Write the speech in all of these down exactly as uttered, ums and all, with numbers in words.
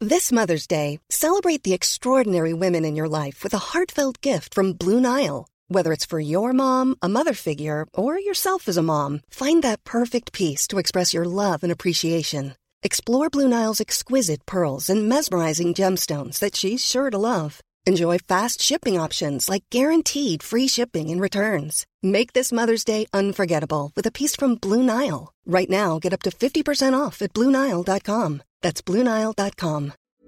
This Mother's Day, celebrate the extraordinary women in your life with a heartfelt gift from Blue Nile. Whether it's for your mom, a mother figure, or yourself as a mom, find that perfect piece to express your love and appreciation. Explore Blue Nile's exquisite pearls and mesmerizing gemstones that she's sure to love. Enjoy fast shipping options like guaranteed free shipping and returns. Make this Mother's Day unforgettable with a piece from Blue Nile. Right now, get up to fifty percent off at Blue Nile dot com. That's Blue Nile dot com.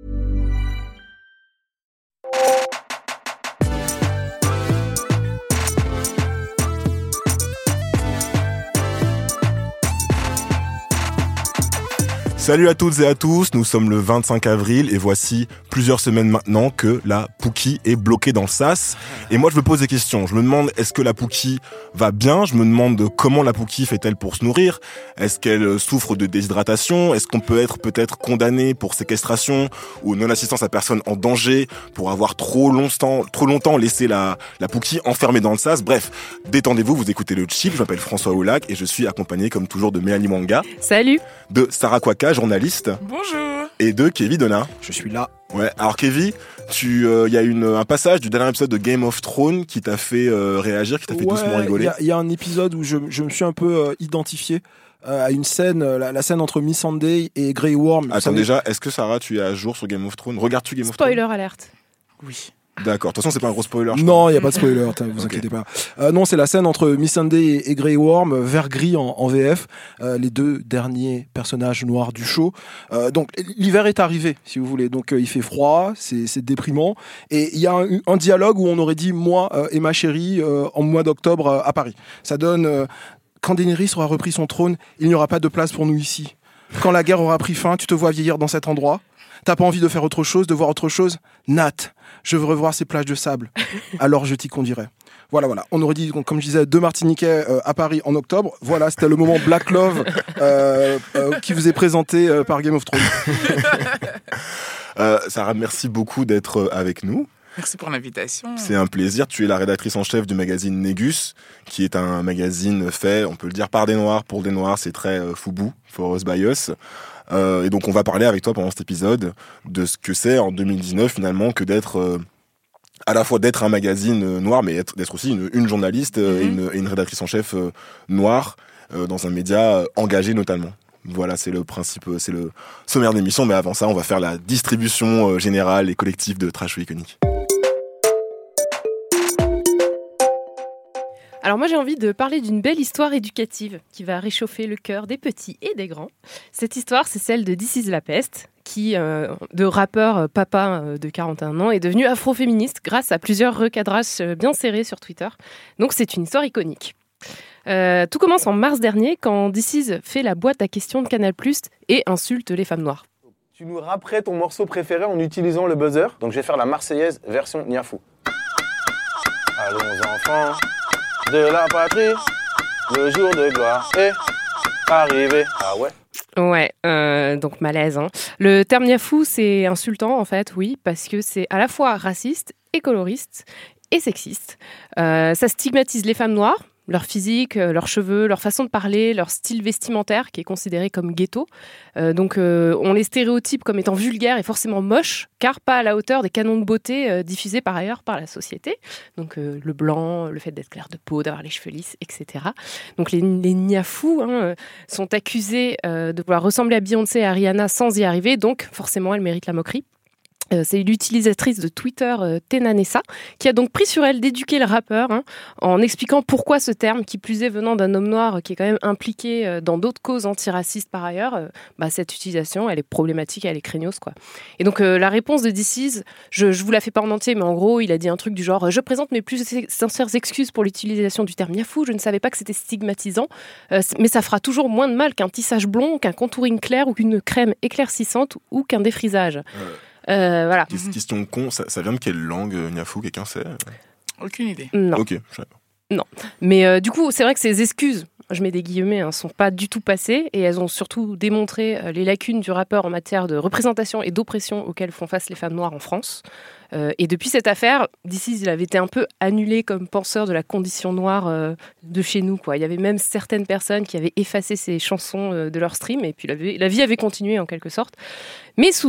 Salut à toutes et à tous, nous sommes le vingt-cinq avril et voici plusieurs semaines maintenant que la Pookie est bloquée dans le sas. Et moi je me pose des questions, je me demande est-ce que la Pookie va bien, je me demande comment la Pookie fait-elle pour se nourrir, est-ce qu'elle souffre de déshydratation, est-ce qu'on peut être peut-être condamné pour séquestration ou non-assistance à personne en danger pour avoir trop longtemps, trop longtemps laissé la, la Pookie enfermée dans le sas. Bref, détendez-vous, vous écoutez le Chip, je m'appelle François Oulac et je suis accompagné comme toujours de Mélanie Mwanga. Salut. De Sarah Kwaka, journaliste. Bonjour. Et de Kevin Donat. Je suis là. Ouais, alors Kevin, tu, il euh, y a une, un passage du dernier épisode de Game of Thrones qui t'a fait euh, réagir, qui t'a fait ouais, doucement rigoler. Il y, y a un épisode où je, je me suis un peu euh, identifié euh, à une scène, euh, la, la scène entre Missandei et Grey Worm. Attends déjà, est-ce que Sarah, tu es à jour sur Game of Thrones? Regardes-tu Game of Thrones? Spoiler alerte. Oui. D'accord, de toute façon c'est pas un gros spoiler. Non, il n'y a pas de spoiler, vous okay. inquiétez pas. Euh, non, c'est la scène entre Missandei et, et Grey Worm, vert gris en, en V F, euh, les deux derniers personnages noirs du show. Euh, donc l'hiver est arrivé, si vous voulez, donc euh, il fait froid, c'est, c'est déprimant, et il y a un, un dialogue où on aurait dit moi euh, et ma chérie euh, en mois d'octobre euh, à Paris. Ça donne euh, quand Daenerys aura repris son trône, il n'y aura pas de place pour nous ici. Quand la guerre aura pris fin, tu te vois vieillir dans cet endroit. T'as pas envie de faire autre chose, de voir autre chose? Nat, je veux revoir ces plages de sable. Alors je t'y conduirai. Voilà, voilà. On aurait dit, comme je disais, deux Martiniquais euh, à Paris en octobre. Voilà, c'était le moment Black Love euh, euh, qui vous est présenté euh, par Game of Thrones. euh, Sarah, merci beaucoup d'être avec nous. Merci pour l'invitation. C'est un plaisir. Tu es la rédactrice en chef du magazine Négus, qui est un magazine fait, on peut le dire, par des Noirs, pour des Noirs. C'est très euh, foubou, for us by us. Euh, et donc on va parler avec toi pendant cet épisode de ce que c'est en deux mille dix-neuf finalement que d'être euh, à la fois d'être un magazine euh, noir mais être, d'être aussi une, une journaliste euh, mm-hmm. et, une, et une rédactrice en chef euh, noire euh, dans un média euh, engagé notamment. Voilà, c'est le principe, c'est le sommaire de l'émission, mais avant ça on va faire la distribution euh, générale et collective de Trash ou Iconique. Alors moi j'ai envie de parler d'une belle histoire éducative qui va réchauffer le cœur des petits et des grands. Cette histoire c'est celle de This Is La Peste, qui, euh, de rappeur euh, papa euh, de quarante et un ans, est devenu afroféministe grâce à plusieurs recadrages euh, bien serrés sur Twitter. Donc c'est une histoire iconique. Euh, tout commence en mars dernier quand This Is fait la boîte à questions de Canal plus, et insulte les femmes noires. Tu nous rapperais ton morceau préféré en utilisant le buzzer. Donc je vais faire la Marseillaise version Niafou. Allons enfants de la patrie, le jour de gloire est arrivé. Ah ouais. Ouais, euh, donc malaise. Hein. Le terme niafou, c'est insultant en fait, oui, parce que c'est à la fois raciste et coloriste et sexiste. Euh, ça stigmatise les femmes noires, leur physique, leurs cheveux, leur façon de parler, leur style vestimentaire qui est considéré comme ghetto. Euh, donc euh, on les stéréotype comme étant vulgaires et forcément moches, car pas à la hauteur des canons de beauté euh, diffusés par ailleurs par la société. Donc euh, le blanc, le fait d'être clair de peau, d'avoir les cheveux lisses, et cetera. Donc les, les niafous hein, sont accusés euh, de vouloir ressembler à Beyoncé et à Rihanna sans y arriver, donc forcément elles méritent la moquerie. Euh, c'est l'utilisatrice de Twitter euh, Tenanessa qui a donc pris sur elle d'éduquer le rappeur hein, en expliquant pourquoi ce terme, qui plus est venant d'un homme noir qui est quand même impliqué euh, dans d'autres causes antiracistes par ailleurs, euh, bah, cette utilisation elle est problématique, elle est craignos quoi. Et donc euh, la réponse de This Is, je, je vous la fais pas en entier, mais en gros il a dit un truc du genre: je présente mes plus sincères excuses pour l'utilisation du terme niafou, je ne savais pas que c'était stigmatisant, euh, mais ça fera toujours moins de mal qu'un tissage blond, qu'un contouring clair ou qu'une crème éclaircissante ou qu'un défrisage. Euh... Euh, voilà. Question con, ça, ça vient de quelle langue, niafou, quelqu'un sait? Aucune idée. Non. Ok, je sais pas. Non. Mais euh, du coup, c'est vrai que ces excuses, je mets des guillemets, ne hein, sont pas du tout passées et elles ont surtout démontré euh, les lacunes du rappeur en matière de représentation et d'oppression auxquelles font face les femmes noires en France. Euh, et depuis cette affaire, This Is, il avait été un peu annulé comme penseur de la condition noire euh, de chez nous, quoi. Il y avait même certaines personnes qui avaient effacé ses chansons euh, de leur stream et puis la vie, la vie avait continué en quelque sorte. Mais soudain,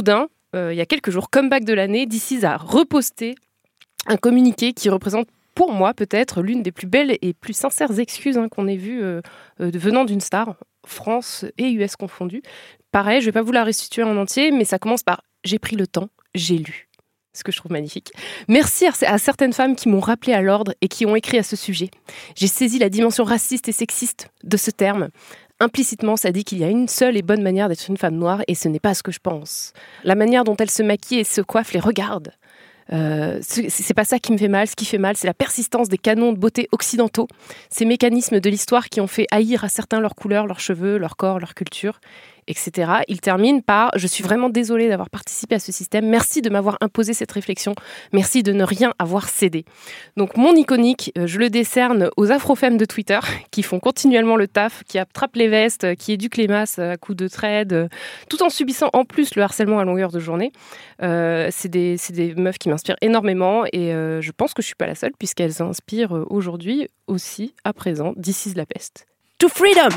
euh, il y a quelques jours, comeback de l'année, This Is a reposté un communiqué qui représente pour moi peut-être l'une des plus belles et plus sincères excuses hein, qu'on ait vues euh, euh, venant d'une star, France et U S confondues. Pareil, je ne vais pas vous la restituer en entier, mais ça commence par « j'ai pris le temps, j'ai lu ». Ce que je trouve magnifique. Merci à certaines femmes qui m'ont rappelé à l'ordre et qui ont écrit à ce sujet. J'ai saisi la dimension raciste et sexiste de ce terme. Implicitement, ça dit qu'il y a une seule et bonne manière d'être une femme noire et ce n'est pas ce que je pense. La manière dont elle se maquille et se coiffe les regarde. Euh, c'est pas ça qui me fait mal. Ce qui fait mal, c'est la persistance des canons de beauté occidentaux, ces mécanismes de l'histoire qui ont fait haïr à certains leurs couleurs, leurs cheveux, leur corps, leur culture, et cetera. Il termine par « Je suis vraiment désolée d'avoir participé à ce système. Merci de m'avoir imposé cette réflexion. Merci de ne rien avoir cédé. » Donc mon iconique, je le décerne aux afrofemmes de Twitter qui font continuellement le taf, qui attrapent les vestes, qui éduquent les masses à coups de trade, tout en subissant en plus le harcèlement à longueur de journée. Euh, c'est, des, c'est des meufs qui m'inspirent énormément et euh, je pense que je ne suis pas la seule puisqu'elles inspirent aujourd'hui aussi, à présent, This Is la peste. To freedom!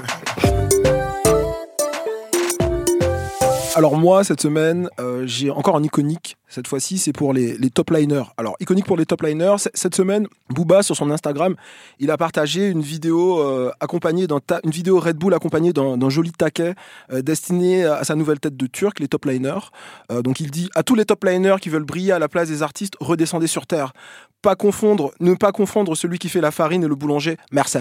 Alors moi, cette semaine, euh, j'ai encore un iconique. Cette fois-ci, c'est pour les, les top liners. Alors, iconique pour les top liners, cette semaine, Booba, sur son Instagram, il a partagé une vidéo euh, accompagnée d'un ta- une vidéo Red Bull accompagnée d'un, d'un joli taquet euh, destiné à sa nouvelle tête de Turc, les top liners. Euh, donc, il dit à tous les top liners qui veulent briller à la place des artistes, redescendez sur terre. Pas confondre, ne pas confondre celui qui fait la farine et le boulanger. Merci.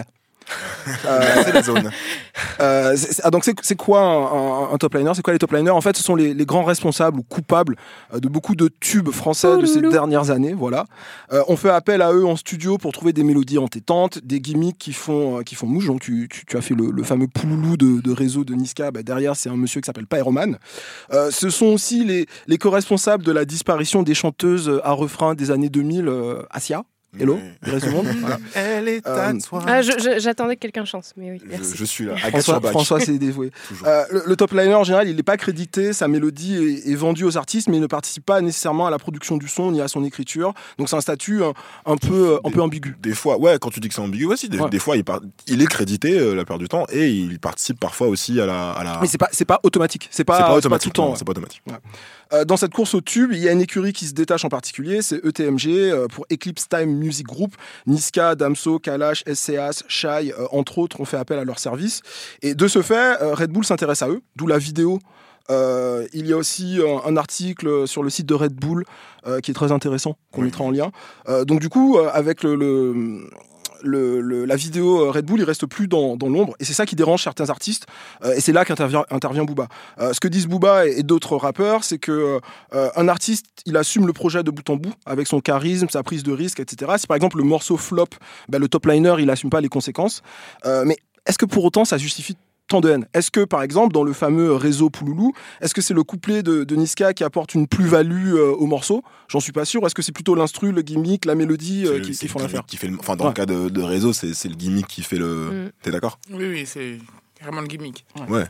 euh, c'est la zone. Euh, c'est, ah, donc c'est, c'est quoi un, un, un top liner? C'est quoi les top liners? En fait, ce sont les, les grands responsables ou coupables euh, de beaucoup de tubes français de ces dernières années. Voilà. Euh, on fait appel à eux en studio pour trouver des mélodies entêtantes, des gimmicks qui font euh, qui font mouche. Donc tu, tu, tu as fait le, le fameux pouloulou de, de réseau de Niska. Bah, derrière, c'est un monsieur qui s'appelle Pyroman. Euh, ce sont aussi les, les co-responsables de la disparition des chanteuses à refrain des années deux mille. Euh, Asia. Hello, oui. Il reste du monde. Voilà. Elle est à Euh, toi. Ah, je, je, j'attendais que quelqu'un chante, mais oui, merci. Je, je suis là. François, François c'est dévoué. Toujours. Euh, le, le top liner en général, il n'est pas crédité, sa mélodie est, est vendue aux artistes, mais il ne participe pas nécessairement à la production du son ni à son écriture. Donc c'est un statut un, un peu, un des, peu ambigu. Des fois, ouais, quand tu dis que c'est ambigu, aussi, des, ouais. des fois, il, part, il est crédité euh, la plupart du temps et il participe parfois aussi à la. À la... Mais c'est pas, c'est pas automatique. C'est pas, c'est pas c'est automatique. pas tout le temps. Non, Ouais. c'est pas automatique. Ouais. Euh, dans cette course au tube, il y a une écurie qui se détache en particulier, c'est E T M G euh, pour Eclipse Time Music Group. Niska, Damso, Kalash, S C A S, Shai, euh, entre autres, ont fait appel à leur service. Et de ce fait, euh, Red Bull s'intéresse à eux, d'où la vidéo. Euh, il y a aussi un, un article sur le site de Red Bull euh, qui est très intéressant, qu'on oui. mettra en lien. Euh, donc du coup, euh, avec le... le Le, le, la vidéo Red Bull, il reste plus dans, dans l'ombre et c'est ça qui dérange certains artistes euh, et c'est là qu'intervient intervient Booba. Euh, ce que disent Booba et, et d'autres rappeurs, c'est que euh, un artiste, il assume le projet de bout en bout avec son charisme, sa prise de risque, et cetera. Si par exemple le morceau flop, ben, le top liner, il assume pas les conséquences. Euh, mais est-ce que pour autant ça justifie tant de haine? Est-ce que, par exemple, dans le fameux réseau Pouloulou, est-ce que c'est le couplet de, de Niska qui apporte une plus-value euh, au morceau? J'en suis pas sûr. Est-ce que c'est plutôt l'instru, le gimmick, la mélodie euh, qui, qui font l'affaire? Qui fait le... Enfin, dans ouais. le cas de, de réseau, c'est, c'est le gimmick qui fait le... Mm. T'es d'accord? Oui, oui, c'est... Vraiment le gimmick. Ouais.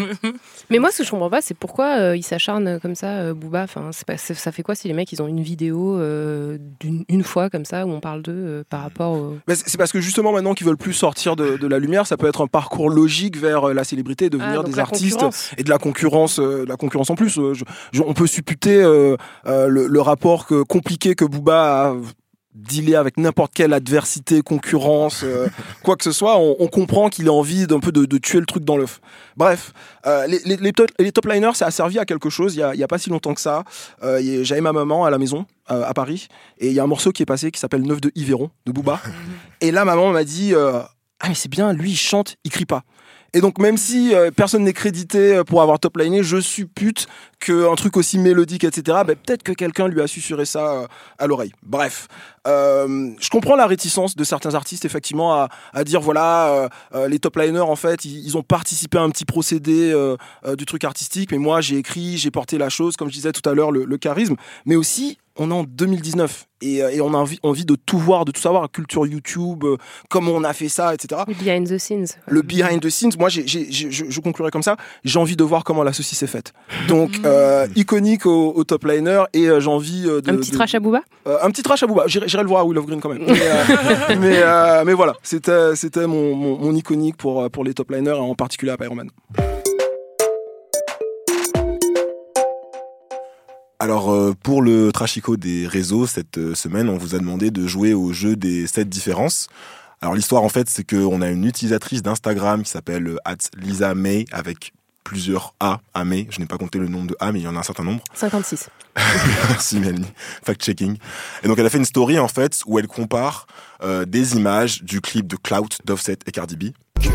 Mais moi, ce que je comprends pas, c'est pourquoi euh, ils s'acharnent comme ça, euh, Booba. Enfin, c'est pas, c'est, ça fait quoi si les mecs ils ont une vidéo euh, d'une une fois comme ça où on parle d'eux euh, par rapport au... Mais c'est parce que justement maintenant qu'ils veulent plus sortir de, de la lumière, ça peut être un parcours logique vers la célébrité, devenir ah, des artistes et de la concurrence, euh, de la concurrence en plus. Euh, je, je, on peut supputer euh, euh, le, le rapport que, compliqué que Booba a dealer avec n'importe quelle adversité, concurrence, euh, quoi que ce soit, on, on comprend qu'il a envie d'un peu de, de tuer le truc dans l'œuf. Bref, euh, les, les, les, top, les top liners, ça a servi à quelque chose. Il y a, il y a pas si longtemps que ça, euh, j'avais ma maman à la maison euh, à Paris et il y a un morceau qui est passé qui s'appelle Neuf de Yveron de Booba. Et là, maman m'a dit euh, ah mais c'est bien, lui il chante, il crie pas. Et donc même si euh, personne n'est crédité pour avoir top liné, je suppute qu'un truc aussi mélodique, et cetera, ben, peut-être que quelqu'un lui a susurré ça euh, à l'oreille. Bref, euh, je comprends la réticence de certains artistes, effectivement, à, à dire, voilà, euh, euh, les top liners, en fait, ils, ils ont participé à un petit procédé euh, euh, du truc artistique, mais moi, j'ai écrit, j'ai porté la chose, comme je disais tout à l'heure, le, le charisme, mais aussi... On est en deux mille dix-neuf et, et on a envie, envie de tout voir, de tout savoir, culture YouTube, euh, comment on a fait ça, et cetera. Le behind the scenes. Le behind the scenes, moi j'ai, j'ai, j'ai, je, je conclurai comme ça, j'ai envie de voir comment la saucisse est faite. Donc, euh, iconique au, au top liner et euh, j'ai envie euh, de... Un petit de, trash à Booba euh, Un petit trash à Booba, j'irai, j'irai le voir à Will of Green quand même. Mais, euh, mais, euh, mais voilà, c'était, c'était mon, mon, mon iconique pour, pour les top liners, en particulier à Pyroman. Alors, euh, pour le trashico des réseaux, cette euh, semaine, on vous a demandé de jouer au jeu des sept différences. Alors, l'histoire, en fait, c'est qu'on a une utilisatrice d'Instagram qui s'appelle euh, at Lisa May, avec plusieurs A à May. Je n'ai pas compté le nombre de A, mais il y en a un certain nombre. cinquante-six. Merci Mélanie, fact-checking. Et donc elle a fait une story en fait où elle compare euh, des images du clip de Clout d'Offset et Cardi B.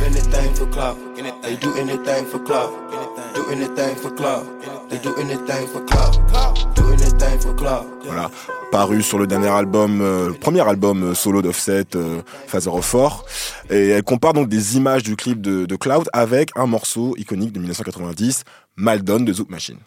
Voilà, paru sur le dernier album, euh, premier album euh, solo d'Offset, euh, Father of Four. Et elle compare donc des images du clip de, de Clout avec un morceau iconique de dix-neuf cent quatre-vingt-dix, Mal Done de Zouk Machine.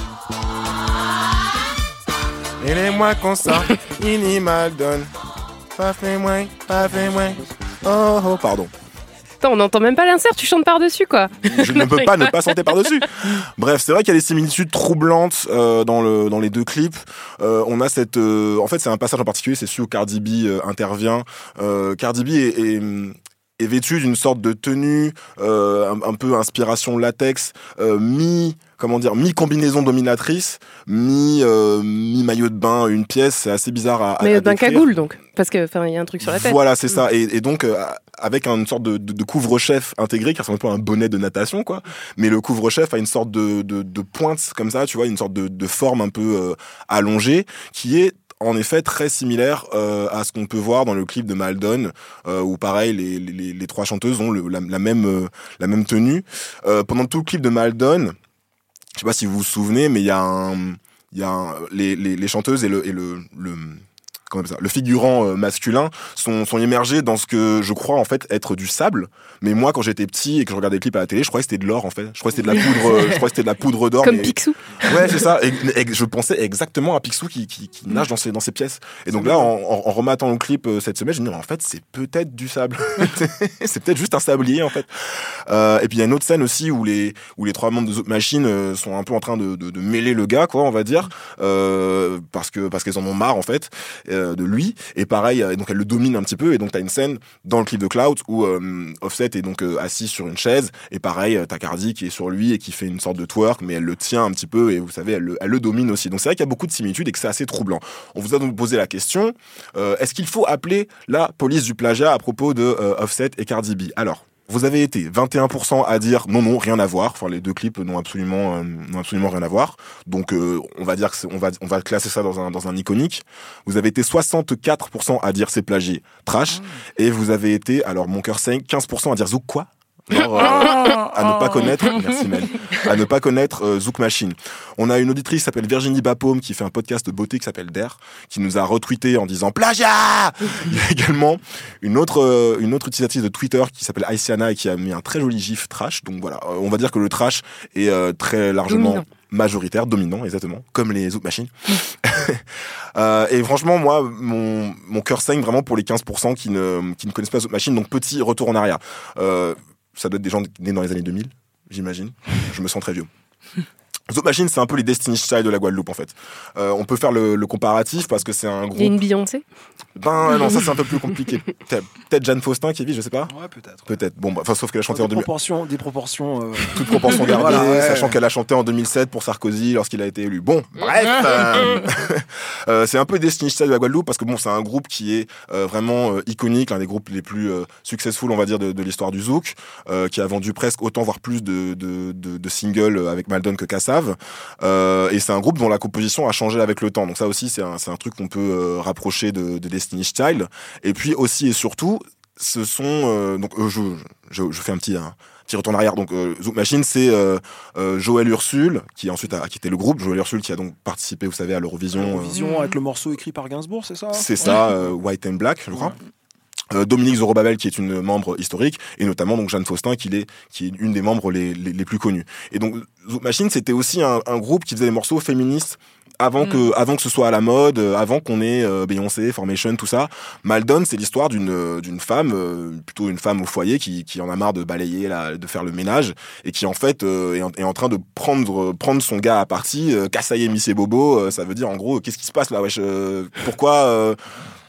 Et les mois qu'on sort, il y mal donne. Pas fait moins, pas fait moins. Oh, oh, pardon. Attends, on n'entend même pas l'insert, tu chantes par-dessus, quoi. Je ne peux pas ne pas chanter par-dessus. Bref, c'est vrai qu'il y a des similitudes troublantes euh, dans, le, dans les deux clips. Euh, on a cette... Euh, en fait, c'est un passage en particulier, c'est celui où Cardi B euh, intervient. Euh, Cardi B est... est est vêtue d'une sorte de tenue euh, un, un peu inspiration latex, euh, mi comment dire mi combinaison dominatrice, mi euh, mi maillot de bain, une pièce, c'est assez bizarre à, mais à d'un décrire. cagoule donc, parce que enfin il y a un truc sur la tête. Voilà, c'est ça, et, et donc euh, avec une sorte de, de, de couvre-chef intégré qui ressemble un peu à un bonnet de natation quoi, mais le couvre-chef a une sorte de, de, de pointe comme ça, tu vois, une sorte de, de forme un peu euh, allongée qui est en effet très similaire euh, à ce qu'on peut voir dans le clip de Mal Done, euh, où pareil les, les, les trois chanteuses ont le, la, la même euh, la même tenue. Euh, pendant tout le clip de Mal Done, je sais pas si vous vous souvenez, mais il y a un il y a un, les, les les chanteuses et le et le le comment on appelle ça, le figurant euh, masculin sont sont immergés dans ce que je crois en fait être du sable, mais moi quand j'étais petit et que je regardais les clips à la télé, je croyais que c'était de l'or en fait, je croyais que c'était de la poudre euh, je croyais que c'était de la poudre d'or comme mais... Picsou. Ouais, c'est ça, et, et je pensais exactement à Picsou qui qui, qui nage dans ses dans ses pièces, et donc là en, en, en remettant le clip euh, cette semaine, je me dis en fait c'est peut-être du sable. C'est peut-être juste un sablier en fait. Euh, et puis il y a une autre scène aussi où les où les trois membres de Zouk Machine euh, sont un peu en train de, de de mêler le gars quoi, on va dire, euh, parce que parce qu'elles en ont marre en fait euh, de lui. Et pareil, donc elle le domine un petit peu, et donc t'as une scène dans le clip de Clout où euh, Offset est donc euh, assis sur une chaise, et pareil, t'as Cardi qui est sur lui et qui fait une sorte de twerk, mais elle le tient un petit peu, et vous savez, elle le, elle le domine aussi. Donc c'est vrai qu'il y a beaucoup de similitudes et que c'est assez troublant. On vous a donc posé la question, euh, est-ce qu'il faut appeler la police du plagiat à propos de euh, Offset et Cardi B ? Alors, vous avez été vingt et un pour cent à dire non, non, rien à voir. Enfin, les deux clips n'ont absolument, euh, n'ont absolument rien à voir. Donc, euh, on va dire que c'est, on va, on va classer ça dans un, dans un iconique. Vous avez été soixante-quatre pour cent à dire c'est plagié, trash. Mmh. Et vous avez été, alors mon cœur saigne, quinze pour cent à dire Zouk quoi ? Alors, euh, à ne pas connaître, merci Mel, à ne pas connaître euh, Zouk Machine. On a une auditrice qui s'appelle Virginie Bapaume qui fait un podcast de beauté qui s'appelle Dare, qui nous a retweeté en disant plagiat. Il y a également une autre euh, une autre utilisatrice de Twitter qui s'appelle Aisiana et qui a mis un très joli gif trash. Donc voilà, euh, on va dire que le trash est euh, très largement dominant. Majoritaire, dominant, exactement, comme les Zouk Machine. euh, et franchement, moi, mon mon cœur saigne vraiment pour les quinze pour cent qui ne qui ne connaissent pas Zouk Machine. Donc petit retour en arrière. Euh, Ça doit être des gens nés dans les années deux mille, j'imagine. Je me sens très vieux. Zouk Machine, c'est un peu les Destiny's Child de la Guadeloupe, en fait. Euh, on peut faire le, le comparatif parce que c'est un groupe... Il y a une Beyoncé ? Ben non, ça c'est un peu plus compliqué. Peut-être Jeanne Faustin qui vit, je sais pas. Ouais, peut-être. Peut-être. Bon, bah, sauf qu'elle a chanté des en deux mille. Proportions, des proportions. Euh... Toutes proportions gardées, voilà, ouais. Sachant qu'elle a chanté en deux mille sept pour Sarkozy lorsqu'il a été élu. Bon, bref. euh, euh, c'est un peu Destiny's Child de la Guadeloupe parce que bon, c'est un groupe qui est euh, vraiment euh, iconique, l'un des groupes les plus euh, successful, on va dire, de, de l'histoire du Zouk, euh, qui a vendu presque autant, voire plus de, de, de, de singles avec Mal Done que Kassav. Euh, et c'est un groupe dont la composition a changé avec le temps. Donc ça aussi, c'est un, c'est un truc qu'on peut euh, rapprocher de, de Destiny's Child. Et puis aussi et surtout, ce sont euh, donc euh, je, je je fais un petit un petit retour en arrière. Donc euh, Zouk Machine, c'est euh, euh, Joël Ursule qui ensuite a quitté le groupe. Joël Ursule qui a donc participé, vous savez, à l'Eurovision. L'Eurovision euh, avec le morceau écrit par Gainsbourg, c'est ça ? C'est ça, euh, White and Black, je crois. Ouais. Euh, Dominique Zorobabel qui est une membre historique, et notamment donc Jeanne Faustin qui est qui est une des membres les les, les plus connus. Et donc Zouk Machine, c'était aussi un, un groupe qui faisait des morceaux féministes avant mm. que avant que ce soit à la mode, avant qu'on ait euh, Beyoncé, Formation, tout ça. Mal Done, c'est l'histoire d'une d'une femme, euh, plutôt une femme au foyer qui qui en a marre de balayer, là, de faire le ménage, et qui en fait euh, est, en, est en train de prendre prendre son gars à partie, euh, cassailler Missy Bobo. Euh, ça veut dire en gros qu'est-ce qui se passe là, wesh, euh, pourquoi euh,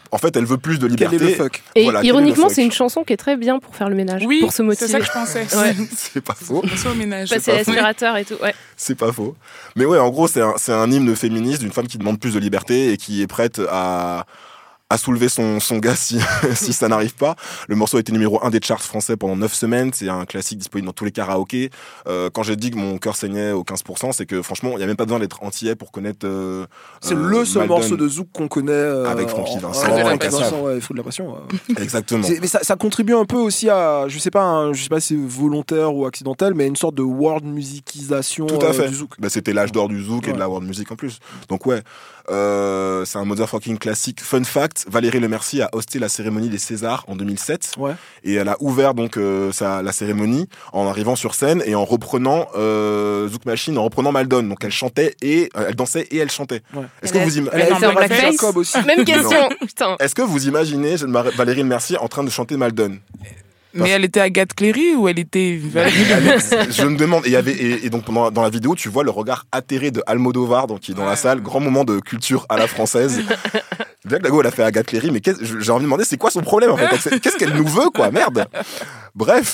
En fait, elle veut plus de liberté. Quel est le fuck? Et Voilà, quel est ironiquement, le fuck c'est une chanson qui est très bien pour faire le ménage, Oui, pour se motiver. c'est ça que je pensais. Ouais. C'est pas faux. On soit au ménage. Passer pas faux. l'aspirateur et tout. Ouais. C'est pas faux. Mais ouais, en gros, c'est un, c'est un hymne féministe d'une femme qui demande plus de liberté et qui est prête à, à soulever son, son gars si, si ça n'arrive pas. Le morceau a été numéro un des charts français pendant neuf semaines. C'est un classique disponible dans tous les karaokés. Euh, quand j'ai dit que mon cœur saignait au quinze pour cent, c'est que franchement, il n'y a même pas besoin d'être antillais pour connaître. Euh, C'est euh, le seul Maldon. morceau de Zouk qu'on connaît. euh, Avec Francky en- Vincent, en- et Francky Cassab. Vincent, ouais, il faut de la passion. ouais. Exactement. C'est- Mais ça, ça contribue un peu aussi à, je sais pas, hein, je sais pas si c'est volontaire ou accidentel, mais une sorte de world musicisation Tout à euh, fait. du zouk. Bah, c'était l'âge d'or du zouk et Ouais. de la world music en plus. Donc ouais, euh, c'est un motherfucking classique. Fun fact, Valérie Lemercier a hosté la cérémonie des Césars en deux mille sept Ouais. et elle a ouvert donc euh, sa, la cérémonie en arrivant sur scène et en reprenant euh, Zouk Machine, en reprenant Maldon. Donc elle chantait et euh, elle dansait et elle chantait. Ouais. Est-ce Elle que a- vous im- Elle a Elle été était en en blackface. blackface. Jacob aussi. Même question. Putain. Est-ce que vous imaginez Valérie Lemercier en train de chanter Maldon? Mais elle était Agathe Cléry ou elle était Valérie Je me demande, et, il y avait, et, et donc pendant, dans la vidéo, tu vois le regard atterré de Almodovar, donc, qui est dans la Ouais. salle, grand moment de culture à la française. Bien que la go, elle a fait Agathe Cléry, mais qu'est-ce- j'ai envie de demander, c'est quoi son problème en fait? Qu'est-ce qu'elle nous veut, quoi? Merde! Bref.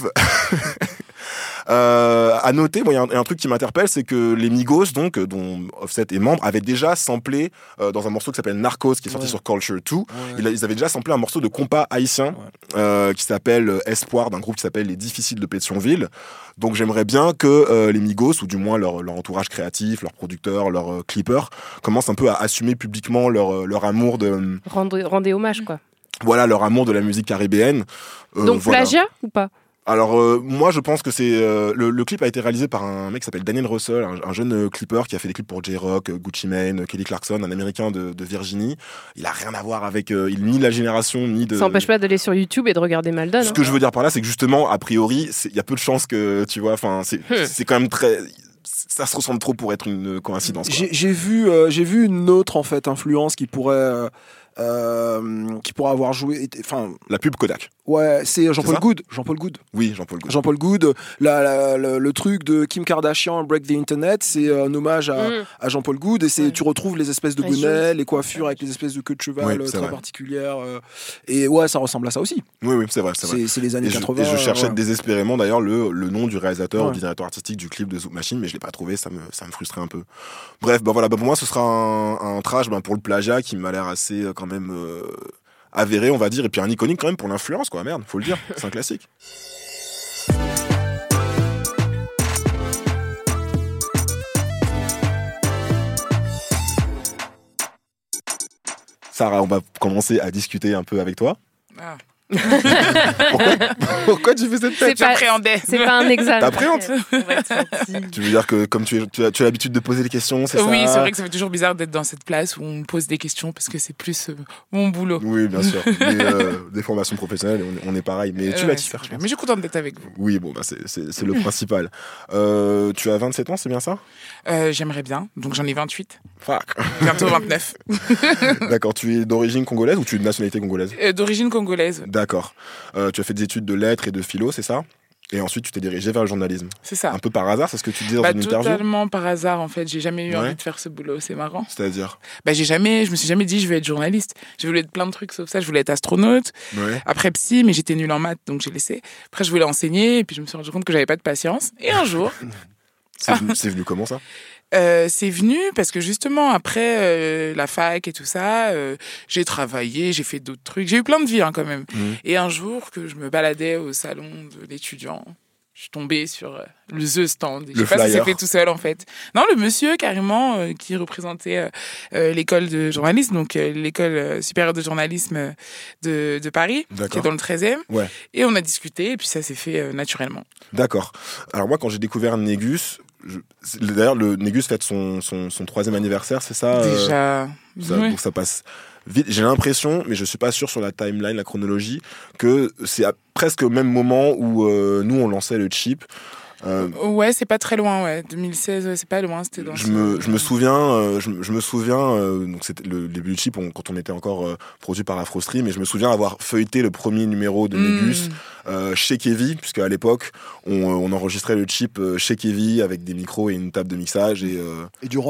Euh, à noter, bon, il y, a un- y a un truc qui m'interpelle, c'est que les Migos, donc, euh, dont Offset est membre, avaient déjà samplé euh, dans un morceau qui s'appelle Narcos, qui est sorti Ouais. sur Culture deux. Ouais. Ils, ils avaient déjà samplé un morceau de compas haïtien euh, qui s'appelle euh, Espoir, d'un groupe qui s'appelle Les Difficiles de Pétionville. Donc j'aimerais bien que euh, les Migos, ou du moins leur, leur entourage créatif, leurs producteurs, leurs euh, clippers, commencent un peu à assumer publiquement leur, euh, leur amour de Rendez, rendez hommage, quoi. voilà leur amour de la musique caribéenne. Euh, Donc, voilà. plagiat ou pas? Alors euh, moi je pense que c'est euh, le, le clip a été réalisé par un mec qui s'appelle Daniel Russell, un, un jeune euh, clipper qui a fait des clips pour J-Rock, euh, Gucci Mane, euh, Kelly Clarkson, un américain de, de Virginie. Il a rien à voir avec euh, il ni la génération ni de. Ça n'empêche pas d'aller sur YouTube et de regarder Maldon. Ce hein. que je veux dire par là, c'est que justement a priori c'est- il y a peu de chances que tu vois, enfin c'est Hmm. c'est quand même très ça se ressemble trop pour être une coïncidence. quoi. J'ai j'ai vu, euh, j'ai vu une autre en fait influence qui pourrait, euh, euh, qui pourrait avoir joué. été- Enfin, La pub Kodak. ouais, c'est Jean-Paul ça Good. Jean-Paul Good. Oui, Jean-Paul Gaultier. Jean-Paul Good. La, la- la- le truc de Kim Kardashian Break the Internet, c'est un hommage à, Mm. à Jean-Paul Good et c'est Ouais. tu retrouves les espèces de Ouais, bonnets, les coiffures avec les espèces de queue de cheval Ouais, euh, c'est très vrai. particulières. euh, et ouais, ça ressemble à ça aussi. Oui, oui, c'est vrai, c'est vrai. C'est c'est les années Et je, quatre-vingts. et je cherchais ouais. désespérément d'ailleurs le, le nom du réalisateur Ouais. ou du directeur artistique du clip de Zouk Machine, mais je l'ai pas trouvé, ça me, ça me frustrait un peu. Bref, bah voilà, bah pour moi ce sera un, un trash bah, pour le plagiat qui m'a l'air assez euh, quand même euh, avéré, on va dire, et puis un iconique quand même pour l'influence, quoi, merde, faut le dire, c'est un classique. Sarah, on va commencer à discuter un peu avec toi. Ah, Pourquoi tu fais cette C'est tête pas, j'appréhendais. c'est pas un examen. T'appréhendes On va être gentil. Tu veux dire que comme tu, es- tu as, tu as l'habitude de poser des questions, c'est ça? Oui, c'est vrai que ça fait toujours bizarre d'être dans cette place où on me pose des questions parce que c'est plus euh, mon boulot. Oui, bien sûr. Mais, euh, des formations professionnelles, on est, on est pareil. Mais tu Euh, vas ouais, t'y faire, c'est je vrai. pense. Mais je suis contente d'être avec vous. Oui, bon, bah, c'est, c'est, c'est le principal. Euh, tu as vingt-sept ans, c'est bien ça? Euh, J'aimerais bien, donc j'en ai vingt-huit, Fuck. bientôt vingt-neuf. D'accord, tu es d'origine congolaise ou tu es de nationalité congolaise? Euh, D'origine congolaise, D'accord. Euh, tu as fait des études de lettres et de philo, c'est ça? Et ensuite, tu t'es dirigé vers le journalisme. c'est ça. Un peu par hasard, c'est ce que tu disais dans Bah, une interview? totalement par hasard en fait, j'ai jamais eu Ouais. envie de faire ce boulot, c'est marrant. C'est-à-dire? Bah, j'ai jamais, je me suis jamais dit je vais être journaliste. J'ai voulu être plein de trucs sauf ça, je voulais être astronaute, Ouais. après psy, mais j'étais nulle en maths donc j'ai laissé. Après je voulais enseigner et puis je me suis rendu compte que j'avais pas de patience. Et un jour, C'est venu, c'est venu comment ça? Euh, c'est venu parce que justement après euh, la fac et tout ça, euh, j'ai travaillé, j'ai fait d'autres trucs, j'ai eu plein de vie hein, quand même. Mhm. Et un jour que je me baladais au salon de l'étudiant, je suis tombée sur euh, le The Stand. Je Le sais pas si flyer. c'est fait tout seul en fait. Non, le monsieur carrément euh, qui représentait euh, euh, l'école de journalisme, donc euh, l'école euh, supérieure de journalisme euh, de, de Paris, qui D'accord. est dans le treizième. Ouais. Et on a discuté et puis ça s'est fait euh, naturellement. D'accord. Alors moi, quand j'ai découvert Négus, je- c'est- d'ailleurs, le Négus fête son, son, son troisième anniversaire, c'est ça? euh, Déjà. Ça, Ouais. Donc ça passe vite. J'ai l'impression, mais je suis pas sûr sur la timeline, la chronologie, que c'est à presque au même moment où euh, nous on lançait le chip. Euh, Ouais, c'est pas très loin, ouais. deux mille seize, ouais, c'est pas loin, c'était dans je ce- me, je me souviens, euh, je, me- je me souviens, euh, donc c'était le début du chip on- quand on était encore euh, produit par AfroStream, mais je me souviens avoir feuilleté le premier numéro de Mm. Négus euh, chez Kevy, puisque à l'époque on, euh, on enregistrait le chip euh, chez Kevy avec des micros et une table de mixage et euh, Et du rhum.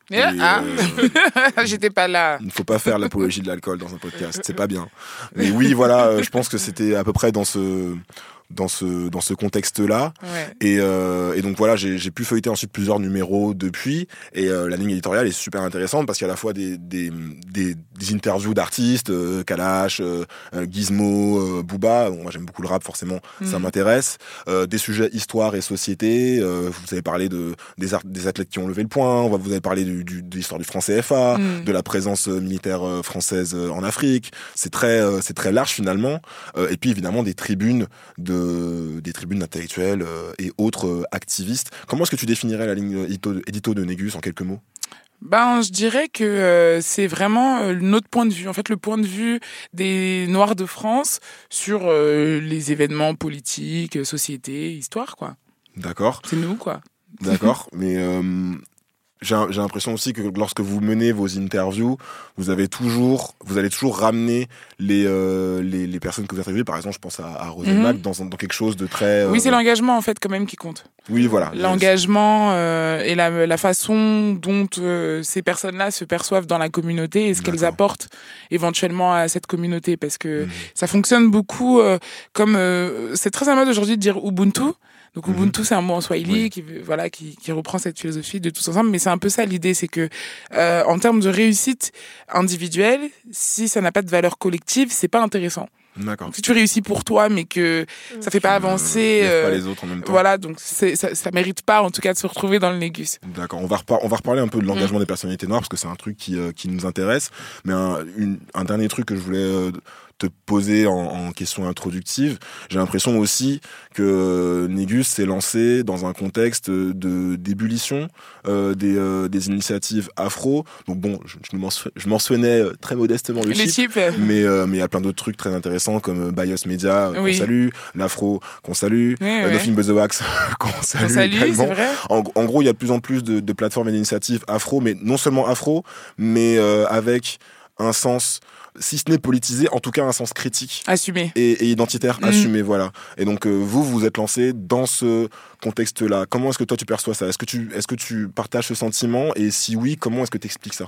Et, ah. euh, j'étais pas là. Il ne faut pas faire l'apologie de l'alcool dans un podcast, c'est pas bien. Mais oui, voilà, euh, je pense que c'était à peu près dans ce dans ce dans ce contexte-là. Ouais. Et, euh, et donc voilà, j'ai, j'ai pu feuilleter ensuite plusieurs numéros depuis. Et euh, la ligne éditoriale est super intéressante parce qu'il y a à la fois des des des, des interviews d'artistes, euh, Kalash, euh, Gizmo, euh, Booba. Bon, moi j'aime beaucoup le rap, forcément, mmh. ça m'intéresse. Euh, des sujets histoire et société. Euh, vous avez parlé de des art, des athlètes qui ont levé le poing. Vous avez parlé du, du de l'histoire du franc C F A, mmh. de la présence militaire française en Afrique. C'est très euh, c'est très large finalement. Euh, et puis évidemment des tribunes de des tribunes intellectuelles euh, et autres euh, activistes. Comment est-ce que tu définirais la ligne édito, édito de Négus en quelques mots ? Ben, je dirais que euh, c'est vraiment euh, notre point de vue. En fait, le point de vue des Noirs de France sur euh, les événements politiques, société, histoire, quoi. D'accord. C'est nous, quoi. D'accord, mais... Euh... J'ai, j'ai l'impression aussi que lorsque vous menez vos interviews, vous avez toujours, vous allez toujours ramener les euh, les, les personnes que vous interviewez. Par exemple, je pense à, à Roselmack mm-hmm. dans, dans quelque chose de très. Euh... Oui, c'est l'engagement en fait quand même qui compte. Oui, voilà. L'engagement euh, et la la façon dont euh, ces personnes-là se perçoivent dans la communauté et ce D'accord. qu'elles apportent éventuellement à cette communauté, parce que mm-hmm. ça fonctionne beaucoup euh, comme euh, c'est très à mode aujourd'hui de dire Ubuntu. Donc Ubuntu, mmh. c'est un mot en swahili oui. qui voilà qui, qui reprend cette philosophie de tous ensemble, mais c'est un peu ça l'idée, c'est que euh, en termes de réussite individuelle, si ça n'a pas de valeur collective, c'est pas intéressant. D'accord. Donc, si tu réussis pour toi, mais que ça fait pas avancer, euh, pas les autres en même temps. Voilà, donc c'est, ça, ça mérite pas en tout cas de se retrouver dans le Négus. D'accord. On va repar- on va reparler un peu de l'engagement mmh. des personnalités noires parce que c'est un truc qui euh, qui nous intéresse. Mais un, une, un dernier truc que je voulais euh, te poser en, en question introductive, j'ai l'impression aussi que Négus s'est lancé dans un contexte de d'ébullition euh, des euh, des initiatives afro. Donc bon, je, je, mentionne, je mentionnais très modestement le chip, chip. mais euh, mais il y a plein d'autres trucs très intéressants comme Bios Media oui. qu'on salue, l'afro qu'on salue, oui, euh, oui. Nothing But The Wax qu'on salue, on salue également. C'est vrai. En, en gros, il y a de plus en plus de, de plateformes et d'initiatives afro, mais non seulement afro, mais euh, avec un sens, si ce n'est politisé, en tout cas un sens critique. Assumé. Et, et identitaire, mmh. assumé, voilà. Et donc, euh, vous, vous êtes lancé dans ce contexte-là. Comment est-ce que toi, tu perçois ça ? Est-ce que tu, est-ce que tu partages ce sentiment ? Et si oui, comment est-ce que tu expliques ça ?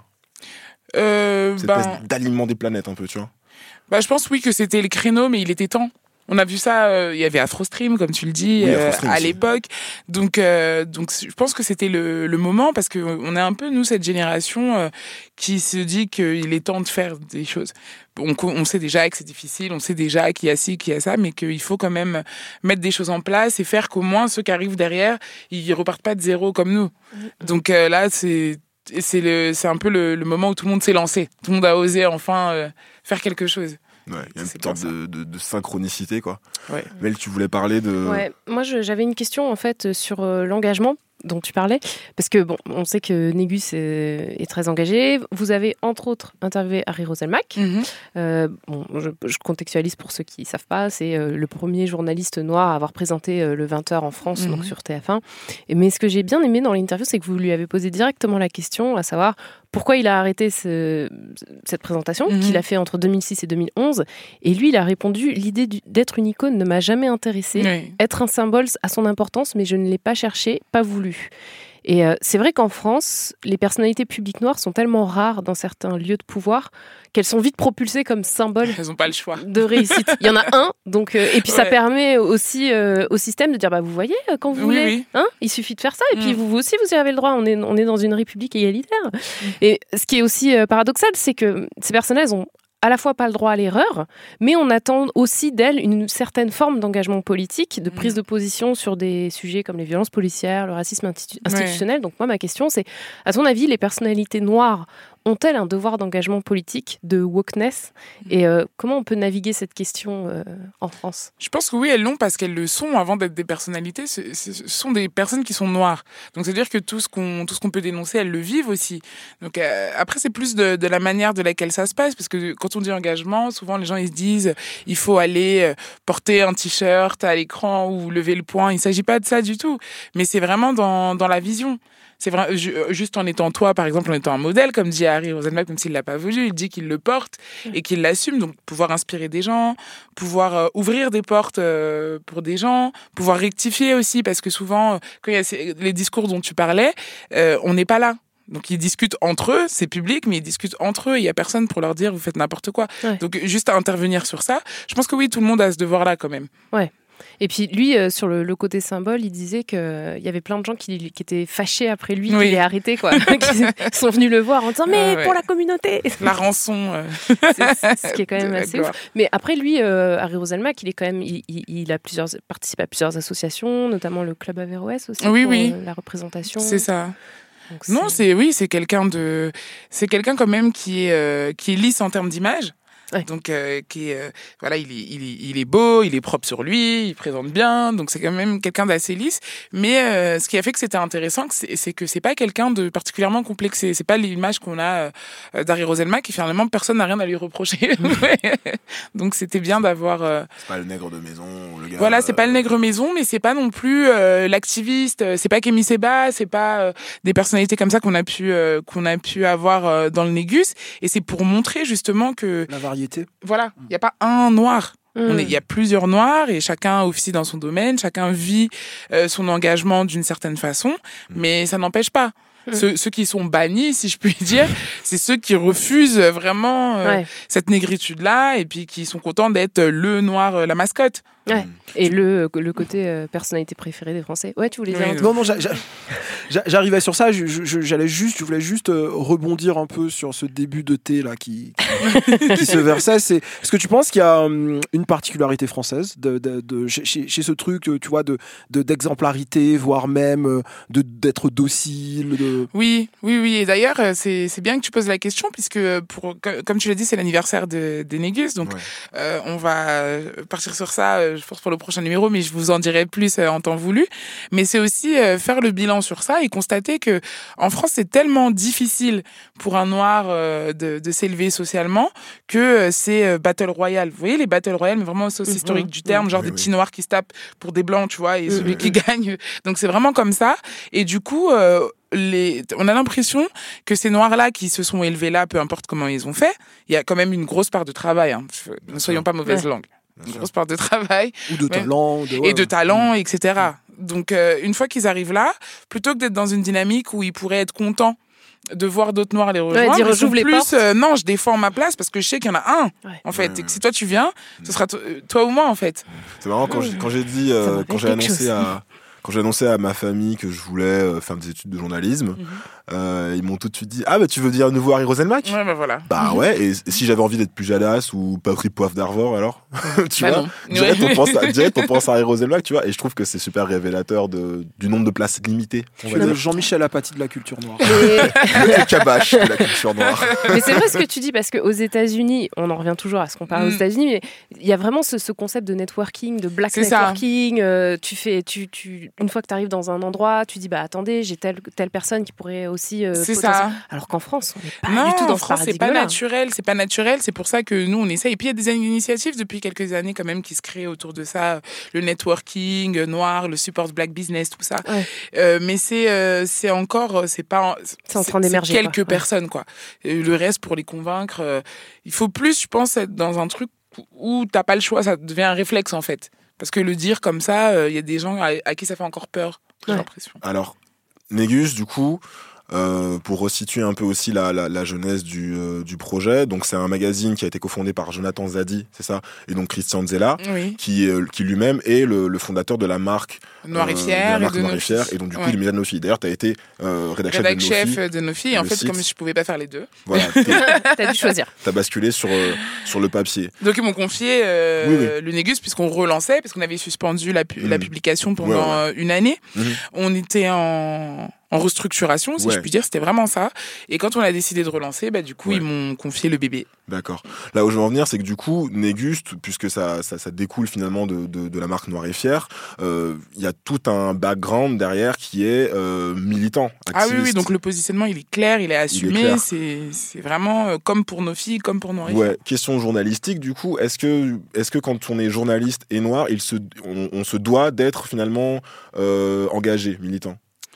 euh, Cette ben... espèce d'alignement des planètes, un peu, tu vois ? Bah, je pense, oui, que c'était le créneau, mais il était temps. On a vu ça, il euh, y avait AfroStream, comme tu le dis, oui, euh, à l'époque. Donc, euh, donc, je pense que c'était le, le moment, parce qu'on est un peu, nous, cette génération euh, qui se dit qu'il est temps de faire des choses. On, on sait déjà que c'est difficile, on sait déjà qu'il y a ci, qu'il y a ça, mais qu'il faut quand même mettre des choses en place et faire qu'au moins ceux qui arrivent derrière, ils repartent pas de zéro comme nous. Mmh. Donc euh, là, c'est... C'est, le, c'est un peu le, le moment où tout le monde s'est lancé. Tout le monde a osé enfin euh, faire quelque chose. Ouais, il y a une c'est sorte de, de, de synchronicité, quoi. Ouais. Mel, tu voulais parler de... Ouais, moi, je, j'avais une question, en fait, sur euh, l'engagement dont tu parlais, parce que bon, on sait que Négus est, est très engagé. Vous avez entre autres interviewé Harry Roselmack. Mm-hmm. Euh, bon, je, je contextualise pour ceux qui ne savent pas, c'est euh, le premier journaliste noir à avoir présenté euh, le vingt heures en France, mm-hmm. donc sur T F un. Et, mais ce que j'ai bien aimé dans l'interview, c'est que vous lui avez posé directement la question, à savoir pourquoi il a arrêté ce, cette présentation, mm-hmm. qu'il a fait entre deux mille six et deux mille onze. Et lui, il a répondu, l'idée du, d'être une icône ne m'a jamais intéressé. Oui. Être un symbole a son importance, mais je ne l'ai pas cherché, pas voulu. Et euh, c'est vrai qu'en France, les personnalités publiques noires sont tellement rares dans certains lieux de pouvoir qu'elles sont vite propulsées comme symboles Elles n'ont pas le choix. de réussite. Il y en a un, donc, euh, et puis ouais. ça permet aussi euh, au système de dire bah, vous voyez, quand vous oui, voulez, oui. Hein, il suffit de faire ça, et mmh. puis vous aussi, vous y avez le droit, on est, on est dans une république égalitaire. Mmh. Et ce qui est aussi euh, paradoxal, c'est que ces personnes-là, elles ont à la fois pas le droit à l'erreur, mais on attend aussi d'elle une certaine forme d'engagement politique, de prise de position sur des sujets comme les violences policières, le racisme institu- institutionnel. Ouais. Donc moi, ma question, c'est, à ton avis, les personnalités noires ont-elles un devoir d'engagement politique, de wokeness ? Et euh, comment on peut naviguer cette question euh, en France ? Je pense que oui, elles l'ont parce qu'elles le sont avant d'être des personnalités. Ce, ce sont des personnes qui sont noires. Donc, c'est-à-dire que tout ce qu'on, tout ce qu'on peut dénoncer, elles le vivent aussi. Donc, euh, après, c'est plus de, de la manière de laquelle ça se passe. Parce que quand on dit engagement, souvent, les gens, ils se disent il faut aller porter un t-shirt à l'écran ou lever le poing. Il ne s'agit pas de ça du tout. Mais c'est vraiment dans, dans la vision. C'est vrai, juste en étant toi, par exemple, en étant un modèle, comme dit Harry Roselmack, même s'il l'a pas voulu, il dit qu'il le porte et qu'il l'assume. Donc, pouvoir inspirer des gens, pouvoir euh, ouvrir des portes euh, pour des gens, pouvoir rectifier aussi, parce que souvent, quand il y a ces, les discours dont tu parlais, euh, on n'est pas là. Donc ils discutent entre eux, c'est public, mais ils discutent entre eux. Il y a personne pour leur dire vous faites n'importe quoi. Ouais. Donc juste à intervenir sur ça, je pense que oui, tout le monde a ce devoir-là quand même. Ouais. Et puis lui, euh, sur le, le côté symbole, il disait qu'il euh, y avait plein de gens qui, qui étaient fâchés après lui, Oui. qu'il ait arrêté, quoi. Qui sont venus le voir en disant mais Ah ouais. pour la communauté. La rançon. Euh... C'est, c'est ce qui est quand même de la assez gloire. ouf. Mais après lui, euh, Harry Roselmack, il est quand même, il, il, il a plusieurs, participe à plusieurs associations, notamment le Club Averroès aussi Oui, pour oui. euh, la représentation. C'est ça. Donc, Non, c'est oui, c'est quelqu'un de, c'est quelqu'un quand même qui est euh, qui est lisse en termes d'image. Ouais. Donc euh, qui est, euh, voilà, il est, il est il est beau, il est propre sur lui, il présente bien, donc c'est quand même quelqu'un d'assez lisse. Mais euh, ce qui a fait que c'était intéressant, c'est, c'est que c'est pas quelqu'un de particulièrement complexé. C'est pas l'image qu'on a euh, d'Harry Roselmack et finalement personne n'a rien à lui reprocher. Donc c'était bien d'avoir. Euh, C'est pas le nègre de maison, le gars. Voilà, c'est pas le nègre maison, mais c'est pas non plus euh, l'activiste, c'est pas Kémy Séba, c'est pas euh, des personnalités comme ça qu'on a pu euh, qu'on a pu avoir euh, dans le Négus. Et c'est pour montrer justement que La variété. voilà, il y a pas un noir. Mmh. On est- Il y a plusieurs noirs et chacun officie dans son domaine, chacun vit euh, son engagement d'une certaine façon, mais ça n'empêche pas. Mmh. Ceux, ceux qui sont bannis, si je puis dire, c'est ceux qui refusent vraiment euh, Ouais. cette négritude-là et puis qui sont contents d'être le noir, euh, la mascotte. Ouais. Et le, le côté euh, personnalité préférée des Français. Ouais, tu voulais dire Oui, un truc. Non, non, j'a- j'a- j'a- j'arrivais sur ça. je- je- J'allais juste, je voulais juste euh, rebondir un peu sur ce début de thé là qui, qui, qui se versait. C'est, est-ce que tu penses qu'il y a hum, une particularité française de, de, de- chez, chez- chez ce truc, euh, tu vois, de, de d'exemplarité, voire même euh, de d'être docile. De... Oui, oui, oui. Et d'ailleurs, euh, c'est c'est bien que tu poses la question puisque, pour, co- comme tu l'as dit, c'est l'anniversaire de, des Négus. Donc, Ouais. euh, on va euh, partir sur ça, euh, je pense, pour le prochain numéro, mais je vous en dirai plus euh, en temps voulu. Mais c'est aussi euh, faire le bilan sur ça et constater que en France, c'est tellement difficile pour un noir euh, de, de s'élever socialement que euh, c'est euh, battle royale. Vous voyez, les battle royale, mais vraiment au sens Mhm. historique du terme, genre Oui, des oui. petits noirs qui se tapent pour des blancs, tu vois, et Mhm. celui qui gagne. Donc, c'est vraiment comme ça. Et du coup, euh, les, on a l'impression que ces noirs-là qui se sont élevés là, peu importe comment ils ont fait, il y a quand même une grosse part de travail. Hein. Ne soyons pas mauvaise Ouais. langue. Bien Une sûr. grosse part de travail Ou de Ouais. talent. De, et ouais, de ouais. talent, et cetera. Donc, euh, une fois qu'ils arrivent là, plutôt que d'être dans une dynamique où ils pourraient être contents de voir d'autres noirs les rejoindre, dire, ils sont j'ouvre les plus, portes. euh, non, je défends ma place parce que je sais qu'il y en a un, Ouais. en fait. Ouais, Et que ouais. si toi tu viens, ce sera to- euh, toi ou moi, en fait. C'est marrant quand j'ai, quand j'ai dit, Ça euh, me rappelle quand j'ai quelque annoncé chose. à, quand j'ai annoncé à ma famille que je voulais euh, faire des études de journalisme, Mhm. euh, ils m'ont tout de suite dit, ah bah tu veux dire nouveau Harry Roselmack? Ouais, bah voilà. Bah ouais, et, et si j'avais envie d'être plus Jadas ou Patrick Poivre d'Arvor, alors tu Bah vois, non. direct, Ouais. on pense à, direct on pense à Harry Roselmack, tu vois, et je trouve que c'est super révélateur de, du nombre de places limitées. On Tu va es le dire. Jean-Michel Apathy de la culture noire. Mais, Le cabache de la culture noire. mais c'est vrai ce que tu dis, parce qu'aux États-Unis, on en revient toujours à ce qu'on parle aux Mm. États-Unis, mais il y a vraiment ce, ce concept de networking, de black C'est ça. networking. euh, tu fais, tu, tu, une fois que tu arrives dans un endroit, tu dis bah attendez, j'ai telle, telle personne qui pourrait aussi. euh, C'est potentiellement- ça. Alors qu'en France, on n'est pas Non, du tout dans en ce France, c'est pas paradigme-là. naturel, c'est pas naturel. C'est pour ça que nous, on essaye. Et puis, il y a des initiatives depuis quelques années, quand même, qui se créent autour de ça. Le networking euh, noir, le support black business, tout ça. Ouais. Euh, mais c'est, euh, c'est encore, euh, c'est pas, C'est en train d'émerger, quelques quoi. Ouais. personnes, quoi. Et le reste, pour les convaincre, euh, il faut plus, je pense, être dans un truc où t'as pas le choix, ça devient un réflexe, en fait. Parce que le dire comme ça, euh, il y a des gens à, à qui ça fait encore peur, j'ai Ouais. l'impression. Alors, Négus, du coup, euh, pour resituer un peu aussi la, la, la jeunesse du, euh, du projet, donc c'est un magazine qui a été cofondé par Jonathan Zadi, c'est ça, et donc Christian Zella, Oui. qui, euh, qui lui-même est le, le fondateur de la marque Noir et euh, fier, de la et marque de Noir et Nofi. Fier, et donc du coup Ouais. du média de Nofi. D'ailleurs, tu as été euh, rédac chef Rédac de chef Nofi. de Nofi. Et en le fait, site. comme je pouvais pas faire les deux. Voilà, t'es- T'as dû choisir. t'as basculé sur, euh, sur le papier. Donc ils m'ont confié euh, Oui, oui. le Négus puisqu'on relançait, parce qu'on avait suspendu la, pu- la Mhm. publication pendant Ouais, ouais. euh, une année. Mhm. On était en, en restructuration, si Ouais. je puis dire, c'était vraiment ça. Et quand on a décidé de relancer, bah, du coup, Ouais. ils m'ont confié le bébé. D'accord. Là où je veux en venir, c'est que du coup, Négus, puisque ça, ça, ça découle finalement de, de, de la marque Noir et Fier, euh, il y a tout un background derrière qui est euh, militant, activiste. Ah oui, oui, donc le positionnement, il est clair, il est assumé. clair. C'est, c'est vraiment euh, comme pour nos filles, comme pour Noir et Fier. Ouais, question journalistique, du coup, est-ce que, est-ce que quand on est journaliste et noir, il se, on, on se doit d'être finalement euh, engagé, militant?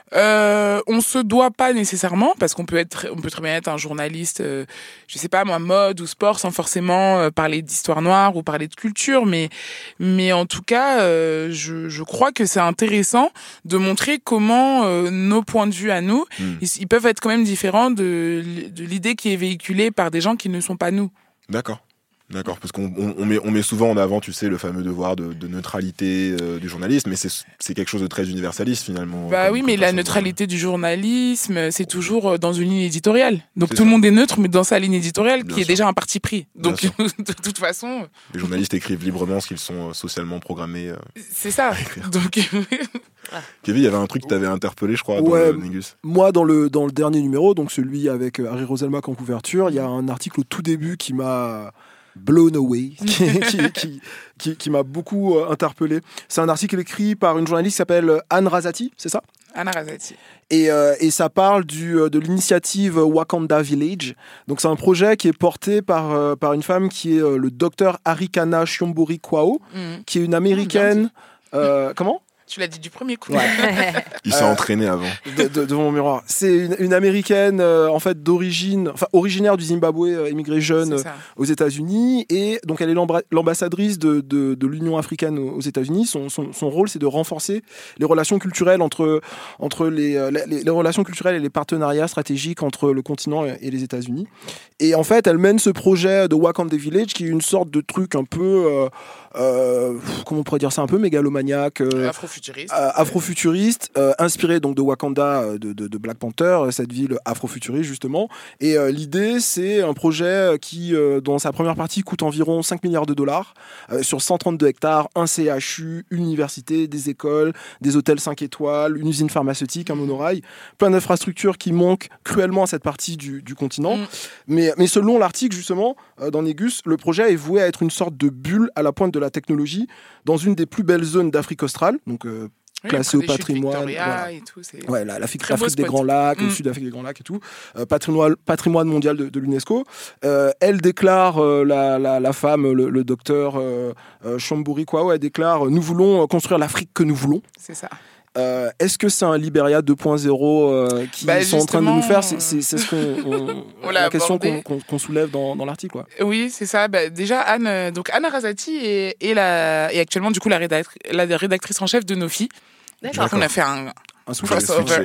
Euh, on se doit pas nécessairement parce qu'on peut être, on peut très bien être un journaliste, euh, je sais pas moi, mode ou sport sans forcément euh, parler d'histoire noire ou parler de culture, mais mais en tout cas, euh, je je crois que c'est intéressant de montrer comment euh, nos points de vue à nous, mmh. ils, ils peuvent être quand même différents de de l'idée qui est véhiculée par des gens qui ne sont pas nous. D'accord. D'accord, parce qu'on on, on met, on met souvent en avant, tu sais, le fameux devoir de, de neutralité euh, du journalisme, mais c'est, c'est quelque chose de très universaliste finalement. Bah comme, oui, comme mais la neutralité du journalisme, c'est toujours dans une ligne éditoriale. Donc c'est tout ça. Le monde est neutre, mais dans sa ligne éditoriale, Bien qui sûr. Est déjà un parti pris. Donc de toute façon... Les journalistes écrivent librement ce qu'ils sont socialement programmés. Euh, c'est ça. Donc... Kevin, il y avait un truc qui t'avait interpellé, je crois, ouais, dans le Négus. Moi, dans le, dans le dernier numéro, donc celui avec Harry Roselmack en couverture, il y a un article au tout début qui m'a... blown away, qui, qui, qui, qui, qui m'a beaucoup euh, interpellé. C'est un article écrit par une journaliste qui s'appelle Anne Rasati, c'est ça ? Anna Rasati. Et, euh, et ça parle du, de l'initiative Wakanda Village. Donc c'est un projet qui est porté par, euh, par une femme qui est euh, le docteur Arikana Shiombori Kwao, mmh. qui est une américaine... Euh, comment ? Tu l'as dit du premier coup. Ouais. Il s'est euh, entraîné avant. De, de, devant mon miroir. C'est une, une américaine euh, en fait d'origine, enfin originaire du Zimbabwe, euh, immigrée jeune euh, aux États-Unis, et donc elle est l'amba- l'ambassadrice de, de, de l'Union africaine aux États-Unis. Son, son, son rôle, c'est de renforcer les relations culturelles entre entre les, les, les relations culturelles et les partenariats stratégiques entre le continent et, et les États-Unis. Et en fait, elle mène ce projet de Wakanda Village, qui est une sorte de truc un peu euh, euh, comment on pourrait dire ça, un peu mégalomaniaque, euh, afrofuturiste, euh, afrofuturiste euh, inspiré donc de Wakanda, de, de, de Black Panther, cette ville afrofuturiste justement. Et euh, l'idée, c'est un projet qui, euh, dans sa première partie, coûte environ cinq milliards de dollars euh, sur cent trente-deux hectares, un C H U, une université, des écoles, des hôtels cinq étoiles, une usine pharmaceutique, un monorail, plein d'infrastructures qui manquent cruellement à cette partie du, du continent. Mm. Mais, mais selon l'article justement euh, dans Négus, le projet est voué à être une sorte de bulle à la pointe de la technologie dans une des plus belles zones d'Afrique australe, donc euh, oui, classée au patrimoine. Voilà. Et tout, c'est ouais, la, l'Afrique, l'Afrique des Grands Lacs, mm. le sud d'Afrique des Grands Lacs et tout, euh, patrimoine, patrimoine mondial de, de l'UNESCO. Euh, elle déclare, euh, la, la, la femme, le, le docteur euh, euh, Shiombori Kwao, elle déclare « Nous voulons construire l'Afrique que nous voulons ». C'est ça. Euh, est-ce que c'est un Libéria deux point zéro euh, qui bah, sont en train de nous faire ? C'est, c'est, c'est ce qu'on, on, on la question qu'on, qu'on, qu'on soulève dans, dans l'article. Quoi. Oui, c'est ça. Bah, déjà, Anne, donc Anna Rasati est, est, la, est actuellement du coup la, rédact- la rédactrice en chef de Nofi. D'accord. Donc, on a fait un... Un crossover.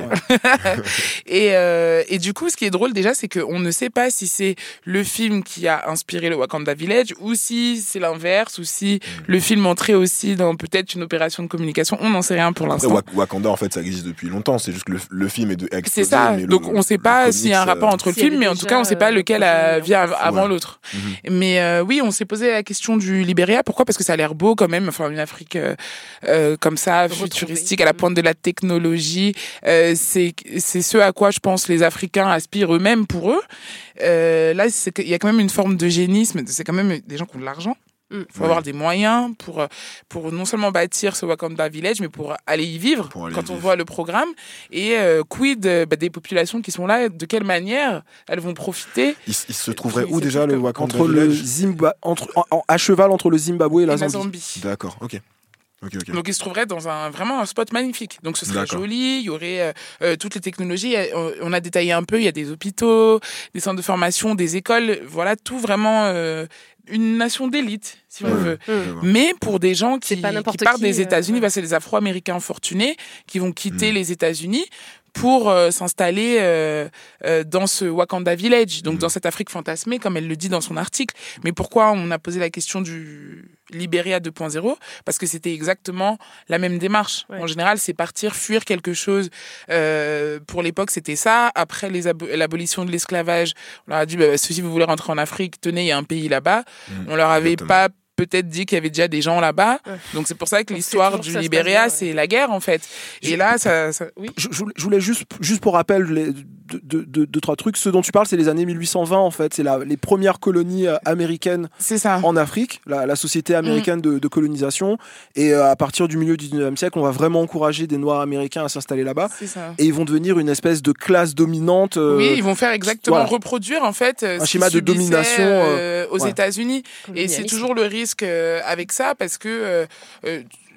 et, euh, et du coup, ce qui est drôle déjà, c'est qu'on ne sait pas si c'est le film qui a inspiré le Wakanda Village ou si c'est l'inverse ou si mmh. le film entrait aussi dans peut-être une opération de communication. On n'en sait rien pour l'instant. Après, Wakanda, en fait, ça existe depuis longtemps. C'est juste que le, le film est de explosé, C'est ça. Mais Donc, le, on ne sait pas s'il y a un rapport euh... entre le film, mais en tout cas, on ne sait pas lequel a, vient avant ouais. l'autre. Mmh. Mais euh, oui, on s'est posé la question du Libéria. Pourquoi ? Parce que ça a l'air beau quand même. Enfin, une Afrique euh, euh, comme ça, Retrouver. futuristique, à la pointe de la technologie. Euh, C'est, c'est ce à quoi je pense les Africains aspirent eux-mêmes pour eux. Euh, là, il y a quand même une forme d'eugénisme. C'est quand même des gens qui ont de l'argent. Il faut ouais. avoir des moyens pour, pour non seulement bâtir ce Wakanda Village, mais pour aller y vivre aller quand vivre. on voit le programme. Et euh, quid bah, des populations qui sont là, de quelle manière elles vont profiter. Il, il se trouverait où déjà le Wakanda entre Village le Zimba- entre, en, en, à cheval entre le Zimbabwe et la, et Zambie. Zambie. D'accord, ok. Okay, okay. Donc il se trouverait dans un vraiment un spot magnifique. Donc ce serait D'accord. joli, il y aurait euh, euh, toutes les technologies. On, on a détaillé un peu, il y a des hôpitaux, des centres de formation, des écoles, voilà tout vraiment euh, une nation d'élite si ouais, on veut. Ouais. Mais pour des gens qui, qui partent qui, des États-Unis, euh, bah, c'est les Afro-Américains fortunés qui vont quitter mmh. les États-Unis pour euh, s'installer euh, euh, dans ce Wakanda Village, donc mmh. dans cette Afrique fantasmée, comme elle le dit dans son article. Mais pourquoi on a posé la question du Libéria deux point zéro ? Parce que c'était exactement la même démarche. Ouais. En général, c'est partir, fuir quelque chose. Euh, pour l'époque, c'était ça. Après les abo- l'abolition de l'esclavage, on leur a dit, bah, si vous voulez rentrer en Afrique, tenez, il y a un pays là-bas. Mmh. On leur avait Exactement. pas peut-être dit qu'il y avait déjà des gens là-bas. Ouais. Donc c'est pour ça que donc l'histoire du Libéria, ouais. c'est la guerre en fait. Et je, là, ça, ça... oui. Je, je voulais juste, juste pour rappel, les, deux, deux, deux, deux, trois trucs. Ce dont tu parles, c'est les années mille huit cent vingt en fait. C'est la, les premières colonies euh, américaines c'est ça. en Afrique, la, la société américaine mmh. de, de colonisation. Et euh, à partir du milieu du dix-neuvième siècle, on va vraiment encourager des Noirs américains à s'installer là-bas. C'est ça. Et ils vont devenir une espèce de classe dominante. Euh, oui, ils vont faire exactement voilà. reproduire en fait un schéma de domination euh, aux ouais. États-Unis. Et c'est toujours le risque euh, avec ça parce que euh, euh,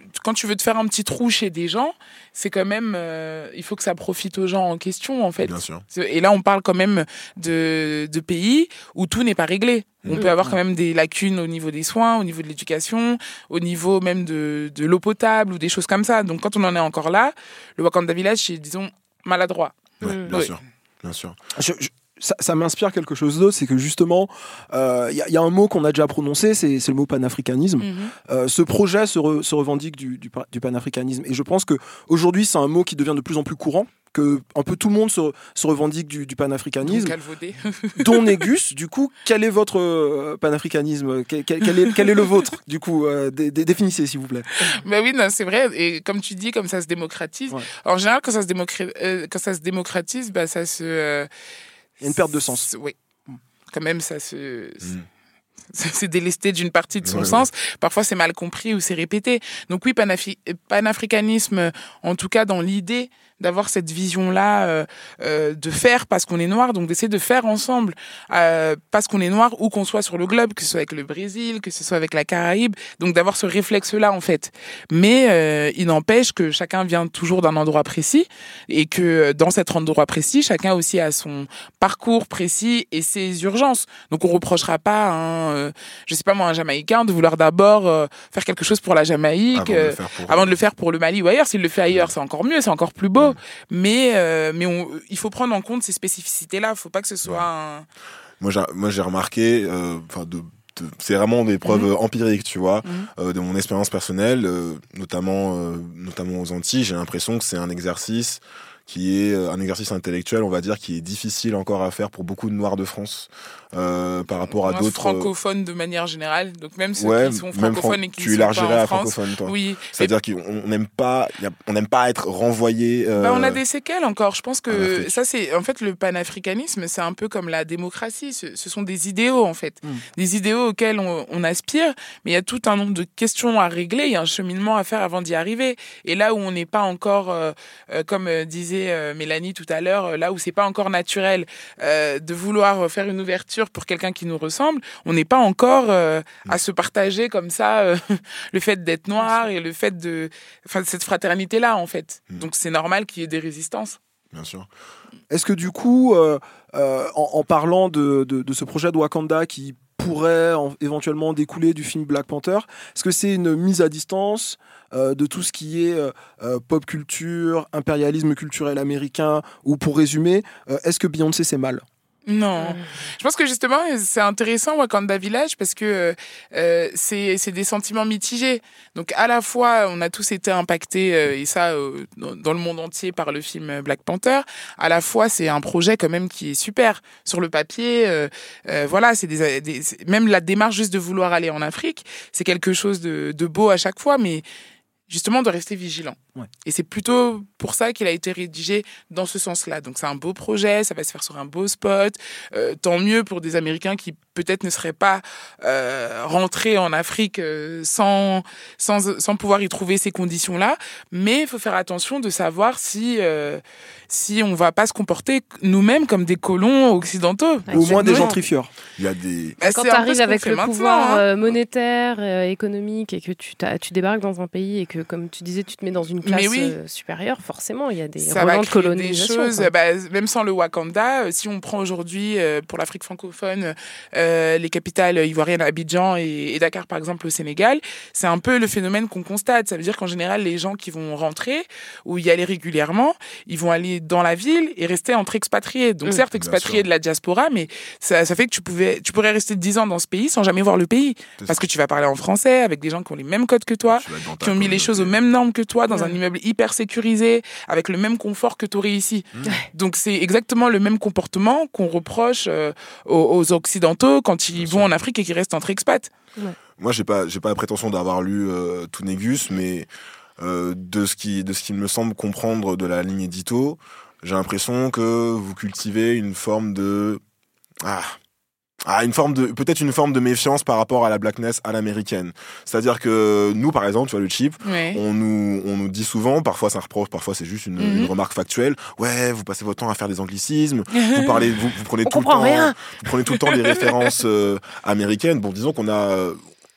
quand tu veux te faire un petit trou chez des gens, c'est quand même, euh, il faut que ça profite aux gens en question, en fait. Bien sûr. Et là, on parle quand même de, de pays où tout n'est pas réglé. On mmh. peut avoir quand même des lacunes au niveau des soins, au niveau de l'éducation, au niveau même de, de l'eau potable ou des choses comme ça. Donc, quand on en est encore là, le Wakanda Village, c'est, disons, maladroit. Ouais, mmh. bien oui. sûr. Bien sûr. Je, je... Ça, ça m'inspire quelque chose d'autre, c'est que justement, il euh, y, y a un mot qu'on a déjà prononcé, c'est, c'est le mot panafricanisme. Mm-hmm. Euh, ce projet se, re, se revendique du, du, du panafricanisme. Et je pense qu'aujourd'hui, c'est un mot qui devient de plus en plus courant, que un peu tout le monde se, se revendique du, du panafricanisme. Dont Négus, du coup, quel est votre euh, panafricanisme quel, quel, quel, est, quel est le vôtre, du coup euh, dé, dé, Définissez, s'il vous plaît. Ben oui, non, c'est vrai. Et comme tu dis, comme ça se démocratise. Ouais. En général, quand ça se, démocra- euh, quand ça se démocratise, bah, ça se... Euh, Il y a une perte de sens. Oui. Quand même, ça se... Mm. C'est délesté d'une partie de son ouais, sens. Ouais. Parfois, c'est mal compris ou c'est répété. Donc oui, panafri- panafricanisme, en tout cas dans l'idée d'avoir cette vision-là, euh, euh, de faire parce qu'on est noir, donc d'essayer de faire ensemble euh, parce qu'on est noir, où qu'on soit sur le globe, que ce soit avec le Brésil, que ce soit avec la Caraïbe, donc d'avoir ce réflexe-là en fait. Mais euh, il n'empêche que chacun vient toujours d'un endroit précis et que dans cet endroit précis, chacun aussi a son parcours précis et ses urgences. Donc on reprochera pas à un, euh, je sais pas moi, un Jamaïcain de vouloir d'abord euh, faire quelque chose pour la Jamaïque, avant, euh, de, le faire pour... avant de le faire pour le Mali ou ailleurs. S'il le fait ailleurs, c'est encore mieux, c'est encore plus beau. Mais, euh, mais on, il faut prendre en compte ces spécificités-là. Il ne faut pas que ce soit ouais. un... Moi, j'ai, moi, j'ai remarqué, euh, de, de, c'est vraiment des preuves mmh. empiriques, tu vois, mmh. euh, de mon expérience personnelle, euh, notamment, euh, notamment aux Antilles. J'ai l'impression que c'est un exercice qui est un exercice intellectuel, on va dire, qui est difficile encore à faire pour beaucoup de Noirs de France. Euh, par rapport à Moi, d'autres francophones de manière générale, donc même ceux ouais, qui sont francophones fran- et qui tu sont élargirais pas en à France. francophone, toi. Oui. C'est-à-dire et... qu'on n'aime pas, on n'aime pas être renvoyé. Euh... Bah, on a des séquelles encore. Je pense que ça, c'est en fait le panafricanisme, c'est un peu comme la démocratie. Ce, ce sont des idéaux en fait, mm. des idéaux auxquels on, on aspire, mais il y a tout un nombre de questions à régler. Il y a un cheminement à faire avant d'y arriver. Et là où on n'est pas encore, euh, euh, comme disait euh, Mélanie tout à l'heure, là où c'est pas encore naturel euh, de vouloir faire une ouverture pour quelqu'un qui nous ressemble, on n'est pas encore euh, à se partager comme ça euh, le fait d'être noir et le fait de, enfin, cette fraternité-là, en fait. Mmh. Donc, c'est normal qu'il y ait des résistances. Bien sûr. Est-ce que, du coup, euh, euh, en, en parlant de, de, de ce projet de Wakanda qui pourrait en, éventuellement découler du film Black Panther, est-ce que c'est une mise à distance euh, de tout ce qui est euh, euh, pop culture, impérialisme culturel américain, ou pour résumer, euh, est-ce que Beyoncé c'est mal ? Non, mmh. je pense que justement c'est intéressant Wakanda Village parce que euh, c'est c'est des sentiments mitigés. Donc à la fois on a tous été impactés euh, et ça euh, dans, dans le monde entier par le film Black Panther. À la fois c'est un projet quand même qui est super sur le papier. Euh, euh, voilà, c'est des, des c'est, même la démarche juste de vouloir aller en Afrique, c'est quelque chose de, de beau à chaque fois, mais justement de rester vigilant. Ouais. Et c'est plutôt pour ça qu'il a été rédigé dans ce sens-là. Donc c'est un beau projet, ça va se faire sur un beau spot. Euh, tant mieux pour des Américains qui peut-être ne seraient pas euh, rentrés en Afrique euh, sans, sans, sans pouvoir y trouver ces conditions-là. Mais il faut faire attention de savoir si, euh, si on ne va pas se comporter nous-mêmes comme des colons occidentaux. Ouais, au moins des gentrifieurs. Il y a des... Bah, quand tu arrives avec le pouvoir hein. monétaire, euh, économique, et que tu, tu débarques dans un pays et que, comme tu disais, tu te mets dans une classe oui. euh, supérieure, forcément, il y a des relents de colonisation. Des choses, bah, même sans le Wakanda, euh, si on prend aujourd'hui, euh, pour l'Afrique francophone, euh, les capitales ivoiriennes, Abidjan et, et Dakar, par exemple, au Sénégal, c'est un peu le phénomène qu'on constate. Ça veut dire qu'en général, les gens qui vont rentrer ou y aller régulièrement, ils vont aller dans la ville et rester entre expatriés. Donc, mmh, certes, expatriés de la diaspora, mais ça, ça fait que tu, pouvais, tu pourrais rester dix ans dans ce pays sans jamais voir le pays. C'est parce ça. Que tu vas parler en français avec des gens qui ont les mêmes codes que toi, qui ont mis les choses aux mêmes normes que toi, dans mmh. un immeuble hyper sécurisé, avec le même confort que tu aurais ici. Mmh. Donc, c'est exactement le même comportement qu'on reproche euh, aux, aux Occidentaux quand ils Bien vont sûr. En Afrique et qu'ils restent entre expats. Ouais. Moi, j'ai pas, j'ai pas la prétention d'avoir lu euh, tout Négus, mais euh, de ce qui, de ce qu'il me semble comprendre de la ligne édito, j'ai l'impression que vous cultivez une forme de... Ah... Ah, une forme de, peut-être une forme de méfiance par rapport à la blackness à l'américaine. C'est-à-dire que nous, par exemple, tu vois, le chip, ouais. on nous, on nous dit souvent, parfois c'est un reproche, parfois c'est juste une, mm-hmm. une remarque factuelle. Ouais, vous passez votre temps à faire des anglicismes, vous parlez, vous, vous prenez on tout le temps, rien. vous prenez tout le temps des références euh, américaines. Bon, disons qu'on a,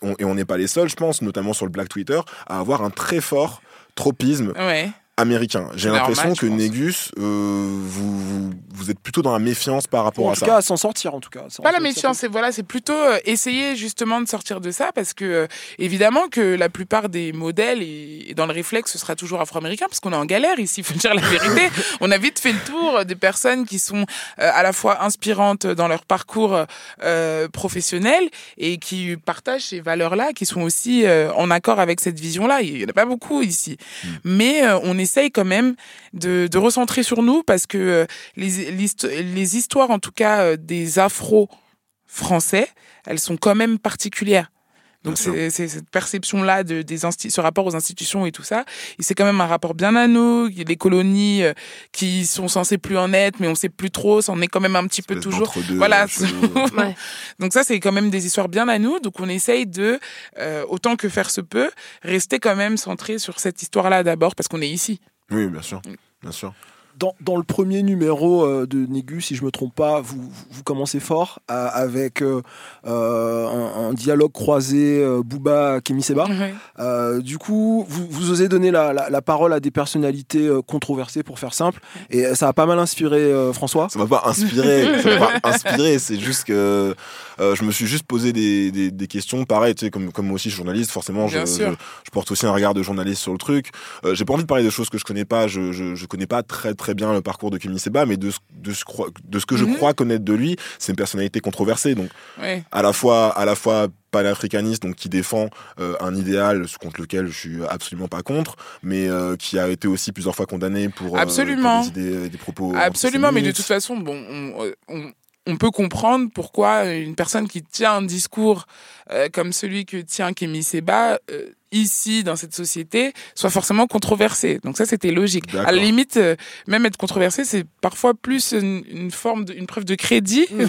on, et on n'est pas les seuls, je pense, notamment sur le Black Twitter, à avoir un très fort tropisme Ouais. américain. J'ai C'est l'impression normal, que je pense. Négus, euh, vous, vous, vous êtes plutôt dans la méfiance par rapport En à tout ça. cas, à s'en sortir, en tout cas. Pas la méfiance, c'est voilà, c'est plutôt euh, essayer justement de sortir de ça parce que euh, évidemment que la plupart des modèles et, et dans le réflexe ce sera toujours afro-américain parce qu'on est en galère ici, il faut dire la vérité. On a vite fait le tour des personnes qui sont euh, à la fois inspirantes dans leur parcours euh, professionnel et qui partagent ces valeurs-là, qui sont aussi euh, en accord avec cette vision-là. Il y en a pas beaucoup ici, mmh. mais euh, on essaye quand même de, de recentrer sur nous parce que euh, les, les, les histoires en tout cas euh, des afro-français, elles sont quand même particulières. Donc c'est, c'est cette perception-là de des insti- ce rapport aux institutions et tout ça, et c'est quand même un rapport bien à nous. Il y a les colonies euh, qui sont censées plus en être, mais on sait plus trop, ça en est quand même un petit peu toujours. Voilà. Ouais. Donc ça c'est quand même des histoires bien à nous. Donc on essaye de euh, autant que faire se peut rester quand même centré sur cette histoire-là d'abord parce qu'on est ici. Oui, bien sûr, bien sûr. Dans, dans le premier numéro euh, de Négus, si je me trompe pas, vous, vous commencez fort à, avec euh, euh, un, un dialogue croisé euh, Booba Kémy Séba. Ouais. Euh, du coup, vous, vous osez donner la, la, la parole à des personnalités euh, controversées, pour faire simple, et ça a pas mal inspiré euh, François. Ça m'a pas inspiré, ça m'a pas inspiré. C'est juste que euh, je me suis juste posé des, des, des questions, pareil, tu sais, comme comme moi aussi journaliste, forcément, je, je, je porte aussi un regard de journaliste sur le truc. Euh, j'ai pas envie de parler de choses que je connais pas. Je je, je connais pas très très bien le parcours de Kémy Séba, mais de ce, de ce, de ce que je mm-hmm. crois connaître de lui, c'est une personnalité controversée, donc ouais. à la fois, à la fois panafricaniste, donc qui défend euh, un idéal contre lequel je suis absolument pas contre, mais euh, qui a été aussi plusieurs fois condamné pour, euh, pour des idées, des propos. Absolument, mais de toute façon, bon, on, on, on peut comprendre pourquoi une personne qui tient un discours euh, comme celui que tient Kémy Séba euh, ici, dans cette société, soit forcément controversé. Donc ça, c'était logique. D'accord. À la limite, euh, même être controversé, c'est parfois plus une, une forme, de, une preuve de crédit mmh.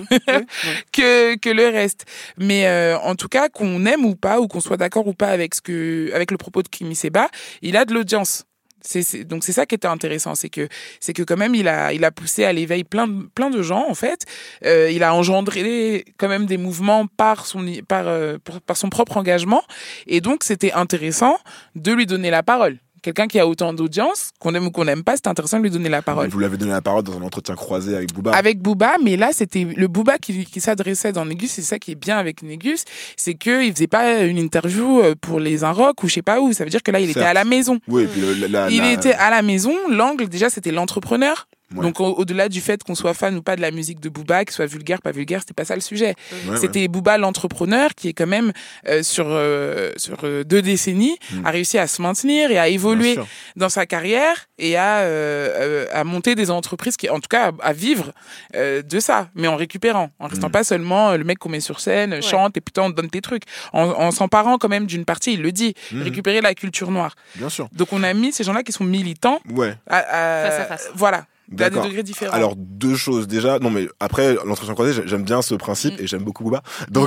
que, que le reste. Mais euh, en tout cas, qu'on aime ou pas, ou qu'on soit d'accord ou pas avec, ce que, avec le propos de Kémy Séba, il a de l'audience. C'est, c'est, donc c'est ça qui était intéressant, c'est que c'est que quand même il a il a poussé à l'éveil plein de, plein de gens en fait. Euh, il a engendré quand même des mouvements par son par euh, pour, par son propre engagement, et donc c'était intéressant de lui donner la parole. Quelqu'un qui a autant d'audience, qu'on aime ou qu'on n'aime pas, c'est intéressant de lui donner la parole. Vous l'avez donné la parole dans un entretien croisé avec Booba. Avec Booba, mais là, c'était le Booba qui, qui s'adressait dans Négus. C'est ça qui est bien avec Négus, c'est qu'il faisait pas une interview pour les Inrocks ou je sais pas où. Ça veut dire que là, il Certes. était à la maison. Oui, et puis le, la, la, il la... était à la maison. L'angle, déjà, c'était l'entrepreneur. Ouais. Donc au- au-delà du fait qu'on soit fan ou pas de la musique de Booba, qu'il soit vulgaire, pas vulgaire, c'était pas ça le sujet. Ouais, c'était ouais. Booba l'entrepreneur qui est quand même euh, sur euh, sur euh, deux décennies mmh. a réussi à se maintenir et à évoluer dans sa carrière et à euh, euh, à monter des entreprises qui, en tout cas, à, à vivre euh, de ça, mais en récupérant, en restant mmh. pas seulement le mec qu'on met sur scène, ouais. chante et putain on te donne tes trucs, en, en s'emparant quand même d'une partie, il le dit, mmh. récupérer la culture noire. Bien sûr. Donc on a mis ces gens-là qui sont militants, ouais. à, à, face à face. Voilà. D'accord. À des degrés différents. Alors deux choses déjà. Non mais après l'entretien croisé, j'aime bien ce principe mmh. et j'aime beaucoup Booba. Donc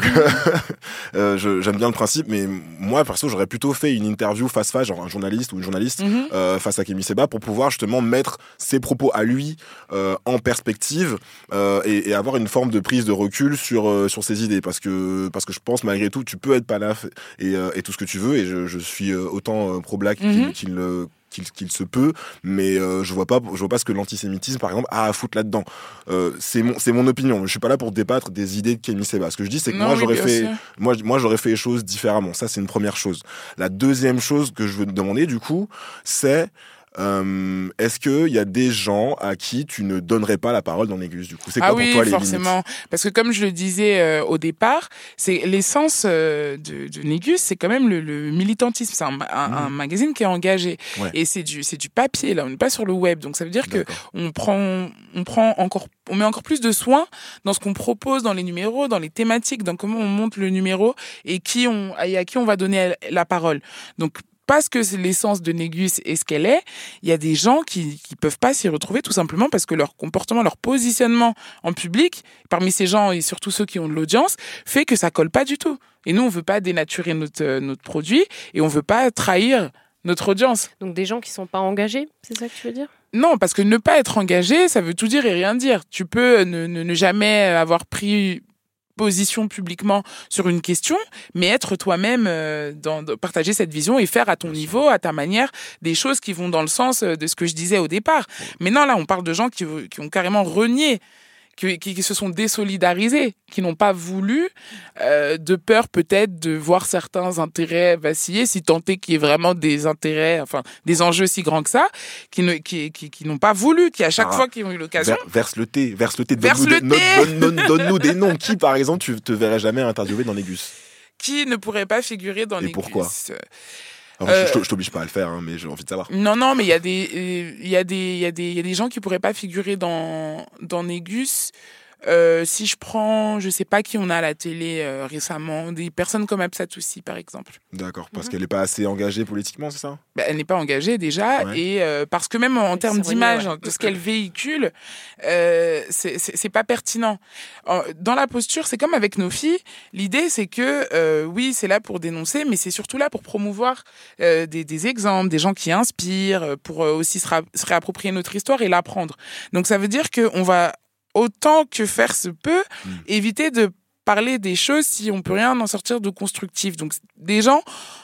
euh, je, j'aime bien le principe. Mais moi perso, j'aurais plutôt fait une interview face face, genre un journaliste ou une journaliste mmh. euh, face à Kémy Séba pour pouvoir justement mettre ses propos à lui euh, en perspective euh, et, et avoir une forme de prise de recul sur euh, sur ses idées. Parce que parce que je pense malgré tout, tu peux être panaf et, euh, et tout ce que tu veux. Et je, je suis autant pro black mmh. qu'il, qu'il le Qu'il, qu'il se peut, mais euh, je vois pas, je vois pas ce que l'antisémitisme, par exemple, a à foutre là-dedans. Euh, c'est mon, c'est mon opinion. Je suis pas là pour débattre des idées de Kémy Séba. Ce que je dis, c'est que non, moi, oui, j'aurais fait, moi, moi, j'aurais fait les choses différemment. Ça, c'est une première chose. La deuxième chose que je veux te demander, du coup, c'est Euh, est-ce qu'il y a des gens à qui tu ne donnerais pas la parole dans Négus, du coup? C'est quoi ah pour oui, toi les forcément. limites? Parce que comme je le disais euh, au départ, c'est l'essence euh, de, de Négus, c'est quand même le, le militantisme. C'est un, un, mmh. un magazine qui est engagé. Ouais. Et c'est du, c'est du papier, là. On n'est pas sur le web. Donc ça veut dire D'accord. qu'on prend, on prend encore, on met encore plus de soin dans ce qu'on propose dans les numéros, dans les thématiques, dans comment on monte le numéro et qui on, et à qui on va donner la parole. Donc, parce que c'est l'essence de Négus est ce qu'elle est, il y a des gens qui qui peuvent pas s'y retrouver tout simplement parce que leur comportement, leur positionnement en public, parmi ces gens et surtout ceux qui ont de l'audience, fait que ça colle pas du tout. Et nous, on veut pas dénaturer notre notre produit et on veut pas trahir notre audience. Donc des gens qui sont pas engagés, c'est ça que tu veux dire ? Non, parce que ne pas être engagé, ça veut tout dire et rien dire. Tu peux ne, ne, ne jamais avoir pris position publiquement sur une question, mais être toi-même, euh, dans, de partager cette vision et faire à ton niveau, à ta manière, des choses qui vont dans le sens de ce que je disais au départ. Mais non, là, on parle de gens qui, qui ont carrément renié, qui, qui, qui se sont désolidarisés, qui n'ont pas voulu, euh, de peur peut-être de voir certains intérêts vaciller, si tant est qu'il y ait vraiment des intérêts, enfin des enjeux si grands que ça, qui, ne, qui, qui, qui n'ont pas voulu, qui à chaque ah, fois qu'ils ont eu l'occasion... Ver, verse le thé, verse le thé, verse donne-nous, le des, thé donne, donne, donne, donne-nous des noms. Qui, par exemple, tu te verrais jamais interviewer dans Négus? Qui ne pourrait pas figurer dans Négus? Et pourquoi? Alors, euh, je, je t'oblige pas à le faire, hein, mais j'ai envie de savoir. Non, non, mais il y a des, il y a des, il y a des, il y a des gens qui pourraient pas figurer dans, dans Négus. Euh, si je prends, je sais pas qui on a à la télé euh, récemment, des personnes comme Absat aussi, par exemple. D'accord, parce mm-hmm. qu'elle n'est pas assez engagée politiquement, c'est ça? Bah, elle n'est pas engagée déjà, ouais. et euh, parce que même en, en termes d'image, ouais. de ce qu'elle véhicule, euh, c'est, c'est, c'est pas pertinent. Dans la posture, c'est comme avec nos filles, l'idée c'est que, euh, oui, c'est là pour dénoncer, mais c'est surtout là pour promouvoir euh, des, des exemples, des gens qui inspirent, pour euh, aussi se, ra- se réapproprier notre histoire et l'apprendre. Donc ça veut dire qu'on va autant que faire se peut, mmh. éviter de parler des choses si on peut rien en sortir de constructif. Donc, des gens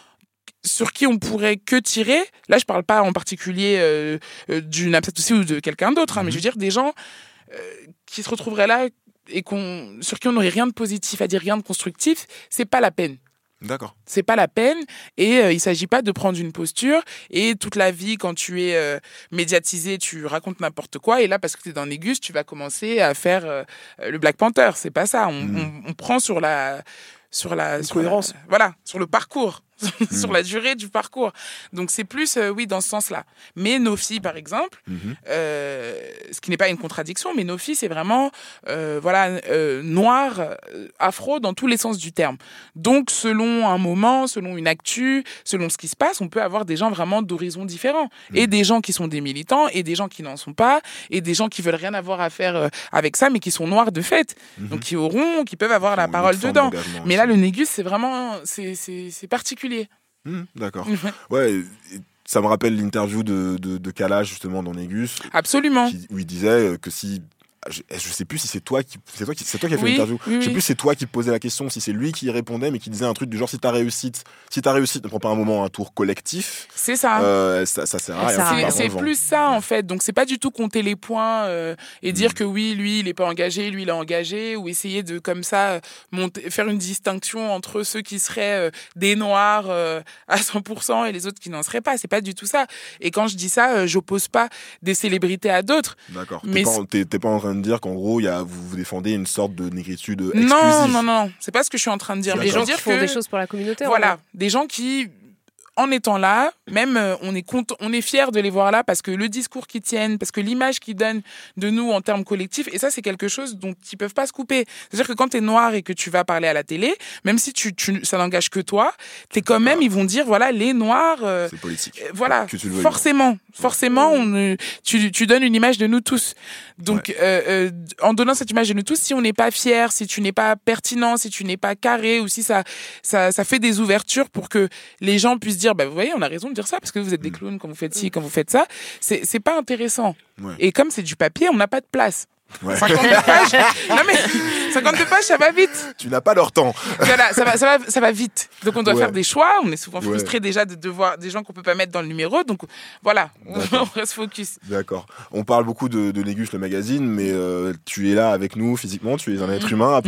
sur qui on pourrait que tirer, là, je parle pas en particulier euh, euh, d'une Absat aussi ou de quelqu'un d'autre, hein, mmh. mais je veux dire des gens euh, qui se retrouveraient là et qu'on, sur qui on n'aurait rien de positif à dire, rien de constructif, c'est pas la peine. D'accord. C'est pas la peine et euh, il s'agit pas de prendre une posture et toute la vie quand tu es euh, médiatisé tu racontes n'importe quoi et là parce que tu es dans Négus tu vas commencer à faire euh, le Black Panther, c'est pas ça, on, mmh. on, on prend sur la sur la sur cohérence la, voilà, sur le parcours. sur mmh. la durée du parcours. Donc c'est plus, euh, oui, dans ce sens-là. Mais nos filles, par exemple, mmh. euh, ce qui n'est pas une contradiction, mais nos filles, c'est vraiment, euh, voilà, euh, noir, euh, afro dans tous les sens du terme. Donc selon un moment, selon une actu, selon ce qui se passe, on peut avoir des gens vraiment d'horizons différents. Mmh. Et des gens qui sont des militants, et des gens qui n'en sont pas, et des gens qui veulent rien avoir à faire euh, avec ça, mais qui sont noirs de fait. Mmh. Donc qui auront, qui peuvent avoir la parole dedans. Mais là, le Négus, c'est vraiment, c'est, c'est, c'est particulier. Mmh, d'accord. Ouais, ça me rappelle l'interview de, de, de Kalash, justement, dans Négus. Absolument. Qui, où il disait que si... Je, je sais plus si c'est toi qui c'est toi qui c'est toi qui a fait oui, l'interview. Oui, je sais oui. plus si c'est toi qui posais la question, si c'est lui qui répondait, mais qui disait un truc du genre si t'as réussi, si t'as réussi, ne prends pas un moment un tour collectif. C'est ça. Euh, ça, ça sert à rien. C'est, c'est c'est plus ça en fait. Donc c'est pas du tout compter les points euh, et dire mmh. que oui, lui il est pas engagé, lui il est engagé, ou essayer de comme ça monter, faire une distinction entre ceux qui seraient euh, des noirs euh, à cent pour cent et les autres qui n'en seraient pas. C'est pas du tout ça. Et quand je dis ça, euh, j'oppose pas des célébrités à d'autres. D'accord. Mais t'es pas, t'es, t'es pas en train de dire qu'en gros il y a vous, vous défendez une sorte de négritude exclusive. Non, non, non, c'est pas ce que je suis en train de dire. Des mais gens je veux dire qui font que, des choses pour la communauté. Voilà, des gens qui, en étant là, même euh, on est content, on est fiers de les voir là parce que le discours qu'ils tiennent, parce que l'image qu'ils donnent de nous en termes collectifs, et ça c'est quelque chose dont ils peuvent pas se couper. C'est-à-dire que quand t'es noir et que tu vas parler à la télé, même si tu, tu ça n'engage que toi, t'es quand même, ah. ils vont dire voilà les noirs. Euh, c'est politique. Euh, voilà, que tu le forcément, forcément, on, euh, tu, tu donnes une image de nous tous. Donc, ouais. euh, euh, en donnant cette image de nous tous, si on n'est pas fier, si tu n'es pas pertinent, si tu n'es pas carré, ou si ça, ça, ça fait des ouvertures pour que les gens puissent dire, bah, vous voyez, on a raison de dire ça parce que vous êtes des clowns quand vous faites ci, quand vous faites ça. C'est, c'est pas intéressant. Ouais. Et comme c'est du papier, on n'a pas de place. Ouais. cinquante-deux pages. Non mais cinquante-deux pages, ça va vite. Tu n'as pas leur temps. Voilà, ça va, ça va, ça va vite. Donc on doit ouais. faire des choix. On est souvent frustré ouais. déjà de devoir des gens qu'on peut pas mettre dans le numéro. Donc voilà, on reste focus. D'accord. On parle beaucoup de, de Négus, le magazine, mais euh, tu es là avec nous physiquement. Tu es un être humain.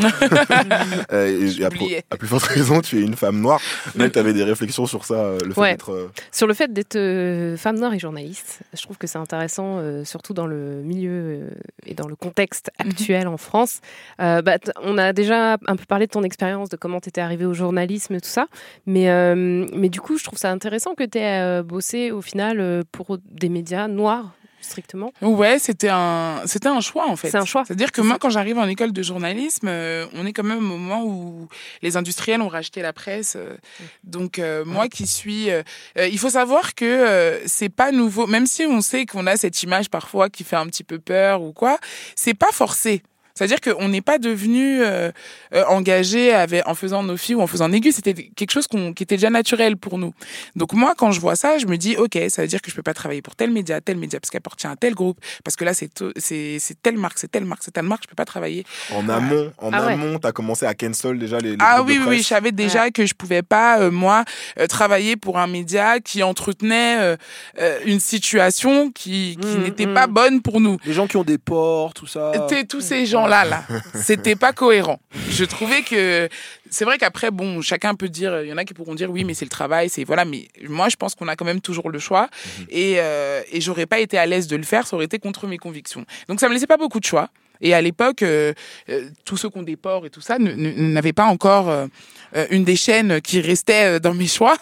euh, et à, pro, à plus forte raison, tu es une femme noire. Même tu avais des réflexions sur ça, le fait ouais. d'être. Euh... Sur le fait d'être euh, femme noire et journaliste. Je trouve que c'est intéressant, euh, surtout dans le milieu euh, et dans le contexte actuel en France. Euh, bah, t- on a déjà un peu parlé de ton expérience, de comment tu étais arrivée au journalisme et tout ça. Mais, euh, mais du coup, je trouve ça intéressant que tu aies euh, bossé au final euh, pour des médias noirs. Strictement. Ouais, c'était un, c'était un choix en fait. C'est un choix. C'est-à-dire que moi, quand j'arrive en école de journalisme, euh, on est quand même au moment où les industriels ont racheté la presse. Euh, donc euh, moi qui suis, euh, euh, il faut savoir que euh, c'est pas nouveau. Même si on sait qu'on a cette image parfois qui fait un petit peu peur ou quoi, c'est pas forcé. C'est-à-dire qu'on n'est pas devenu euh, euh, engagé avec, en faisant nos filles ou en faisant Négus. C'était quelque chose qu'on, qui était déjà naturel pour nous. Donc moi, quand je vois ça, je me dis, ok, ça veut dire que je peux pas travailler pour tel média, tel média, parce qu'elle appartient à tel groupe, parce que là, c'est, to- c'est, c'est telle marque, c'est telle marque, c'est telle marque, je peux pas travailler. En amont, en Ah ouais. amont, t'as commencé à cancel déjà les, les Ah groupes oui, de oui, presse. oui, je savais déjà Ouais. que je pouvais pas, euh, moi, euh, travailler pour un média qui entretenait euh, euh, une situation qui, qui Mmh, n'était mmh. pas bonne pour nous. Les gens qui ont des ports, tout ça. T'es- tous ces gens-là, là, c'était pas cohérent. Je trouvais que c'est vrai qu'après, bon, chacun peut dire, il y en a qui pourront dire oui, mais c'est le travail, c'est voilà, mais moi, je pense qu'on a quand même toujours le choix et euh, et j'aurais pas été à l'aise de le faire, ça aurait été contre mes convictions. Donc ça me laissait pas beaucoup de choix. Et à l'époque, euh, euh, tous ceux qui ont des ports et tout ça ne- ne- n'avaient pas encore euh, euh, une des chaînes qui restait euh, dans mes choix.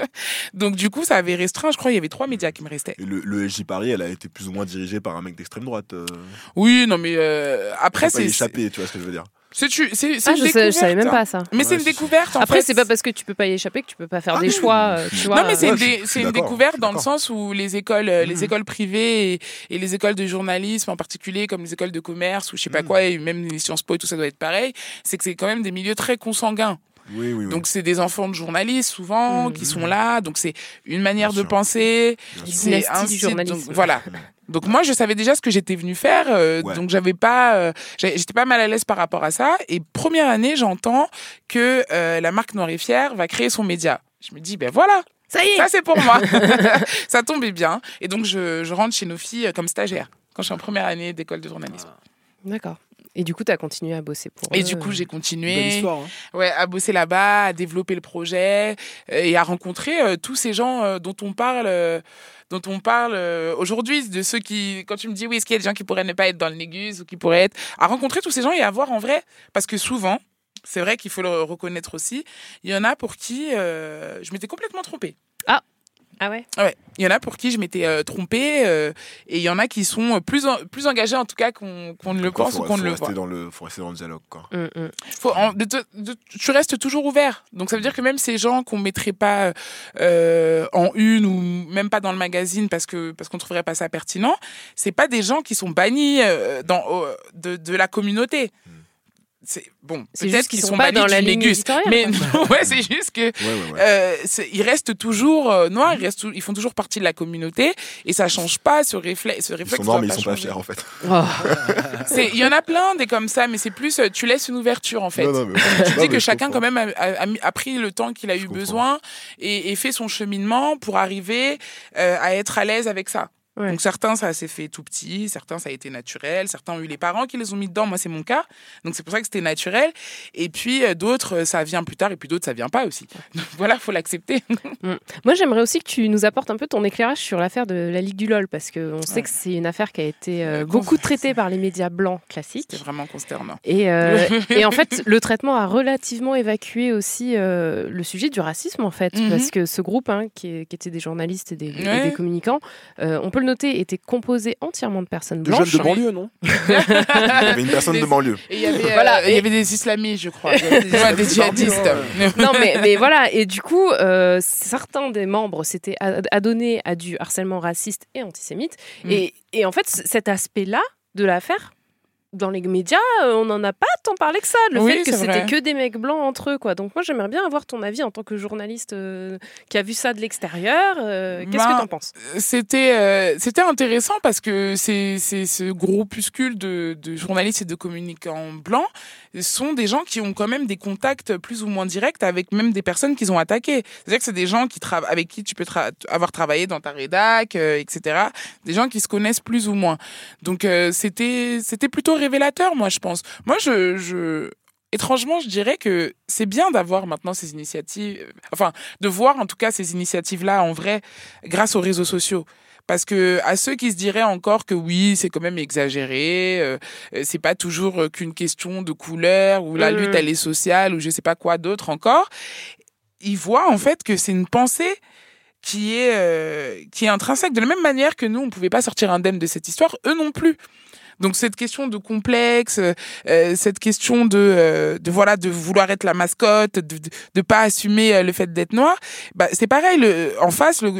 Donc du coup, ça avait restreint. Je crois il y avait trois médias qui me restaient. Et le, le S J Paris, elle a été plus ou moins dirigée par un mec d'extrême droite. Euh, Oui, non, mais euh, après, faut pas y c'est échapper, tu vois ce que je veux dire. c'est c'est c'est c'est Ah, une je, sais- je découverte. savais même hein. pas ça. Mais c'est Ouais, une c'est- découverte. En Après, fait. c'est pas parce que tu peux pas y échapper que tu peux pas faire Ah des oui. choix. euh, tu vois, Non, mais c'est euh, une, Ouais, je dé- suis c'est une d'accord, découverte je suis dans le d'accord. sens où les écoles, euh, les Mhm. écoles privées et, et les écoles de journalisme en particulier, comme les écoles de commerce ou je sais pas quoi, et même les Sciences Po et tout ça doit être pareil, c'est que c'est quand même des milieux très consanguins. Oui, oui, oui. Donc c'est des enfants de journalistes souvent Mhm. qui sont là, donc c'est une manière Bien de sûr. penser, Bien sûr. c'est Dynastie un du site, journalisme. donc voilà. Donc moi je savais déjà ce que j'étais venue faire, euh, Ouais. donc j'avais pas, euh, j'ai- j'étais pas mal à l'aise par rapport à ça. Et première année j'entends que euh, la marque Noir et Fier va créer son média. Je me dis ben voilà, Ça y est. ça c'est pour moi. Ça tombait bien. Et donc je, je rentre chez nos filles comme stagiaire quand je suis en première année d'école de journalisme. D'accord. Et du coup, tu as continué à bosser pour Et eux. du coup j'ai Belle continué. histoire. Hein. Ouais, à bosser là-bas, à développer le projet euh, et à rencontrer euh, tous ces gens euh, dont on parle, euh, dont on parle euh, aujourd'hui, de ceux qui, quand tu me dis oui, est-ce qu'il y a des gens qui pourraient ne pas être dans le Négus ou qui pourraient être, à rencontrer tous ces gens et à voir en vrai, parce que souvent, c'est vrai qu'il faut le reconnaître aussi, il y en a pour qui euh, je m'étais complètement trompée. Ah ouais. Ouais, il y en a pour qui je m'étais euh, trompée euh, et il y en a qui sont plus en- plus engagés en tout cas qu'on qu'on ne le Quoi, pense faut, ou qu'on faut ne le rester voit. dans le, faut rester dans le dialogue, quoi. Hum, hum. Faut, en- de, te- de- tu restes toujours ouvert. Donc ça veut dire que même ces gens qu'on mettrait pas euh, en une ou même pas dans le magazine parce que parce qu'on trouverait pas ça pertinent, c'est pas des gens qui sont bannis euh, dans euh, de, de la communauté. C'est bon, C'est peut-être juste qu'ils qu'ils sont sont pas bannis dans du la ligne Négus, éditoriale, mais quoi. non, ouais, c'est juste que Ouais, ouais, ouais. euh, c'est- ils restent toujours euh, noirs, ils restent, tou- ils font toujours partie de la communauté et ça change pas ce réflexe. Ce Ils réflexe sont noirs, mais doit ils sont pas changer. fiers, en fait. Oh. C'est- Il y en a plein des comme ça, mais c'est plus euh, tu laisses une ouverture en fait. Non, non, mais- Tu Non, dis mais que je chacun comprends. quand même a, a- a mis- a pris le temps qu'il a Je eu comprends. besoin et, et fait son cheminement pour arriver euh, à être à l'aise avec ça. Ouais. Donc certains ça s'est fait tout petit, certains ça a été naturel, certains ont eu les parents qui les ont mis dedans, moi c'est mon cas, donc c'est pour ça que c'était naturel. Et puis euh, d'autres euh, ça vient plus tard et puis d'autres ça vient pas aussi. Donc voilà, faut l'accepter. Moi, j'aimerais aussi que tu nous apportes un peu ton éclairage sur l'affaire de la Ligue du LOL, parce qu'on sait Ouais. que c'est une affaire qui a été euh, Euh, beaucoup conf- traitée par les médias blancs classiques. C'est vraiment consternant. Et, euh, et en fait, le traitement a relativement évacué aussi euh, le sujet du racisme, en fait, Mhm. parce que ce groupe, hein, qui, est- qui était des journalistes et des, et Ouais. des communicants, euh, on peut le noter, était composé entièrement de personnes De blanches. jeunes de banlieue, non Il y avait une personne Des- de banlieue. Et il y avait, euh, Voilà, il y et- avait des islamistes, je crois. Il y avait des, ouais, des djihadistes. Non, mais, mais voilà, et du coup, euh, certains des membres s'étaient ad- adonnés à du harcèlement raciste et antisémite. Mm. Et, et en fait, c- cet aspect-là de l'affaire, dans les médias, euh, on n'en a pas tant parlé que ça. Le Oui, fait que c'est c'était vrai. que des mecs blancs entre eux, quoi. Donc moi, j'aimerais bien avoir ton avis en tant que journaliste euh, qui a vu ça de l'extérieur. Euh, Qu'est-ce Ben, que t'en penses? C'était euh, c'était intéressant parce que c'est c'est ce groupuscule de, de journalistes et de communicants blancs sont des gens qui ont quand même des contacts plus ou moins directs avec même des personnes qu'ils ont attaquées. C'est-à-dire que c'est des gens qui tra- avec qui tu peux tra- avoir travaillé dans ta rédac, euh, et cetera. Des gens qui se connaissent plus ou moins. Donc euh, c'était c'était plutôt révélateur, moi je pense. Moi je je étrangement, je dirais que c'est bien d'avoir maintenant ces initiatives, euh, enfin, de voir en tout cas ces initiatives-là en vrai grâce aux réseaux sociaux. Parce que à ceux qui se diraient encore que oui, c'est quand même exagéré, euh, euh, c'est pas toujours euh, qu'une question de couleur ou la Mmh. lutte elle est sociale ou je sais pas quoi d'autre encore, ils voient en fait que c'est une pensée qui est euh, qui est intrinsèque. De la même manière que nous, on pouvait pas sortir indemne de cette histoire, eux non plus. Donc cette question de complexe, euh, cette question de, euh, de voilà de vouloir être la mascotte, de de, de pas assumer euh, le fait d'être noir, bah c'est pareil. Le, en face, le, le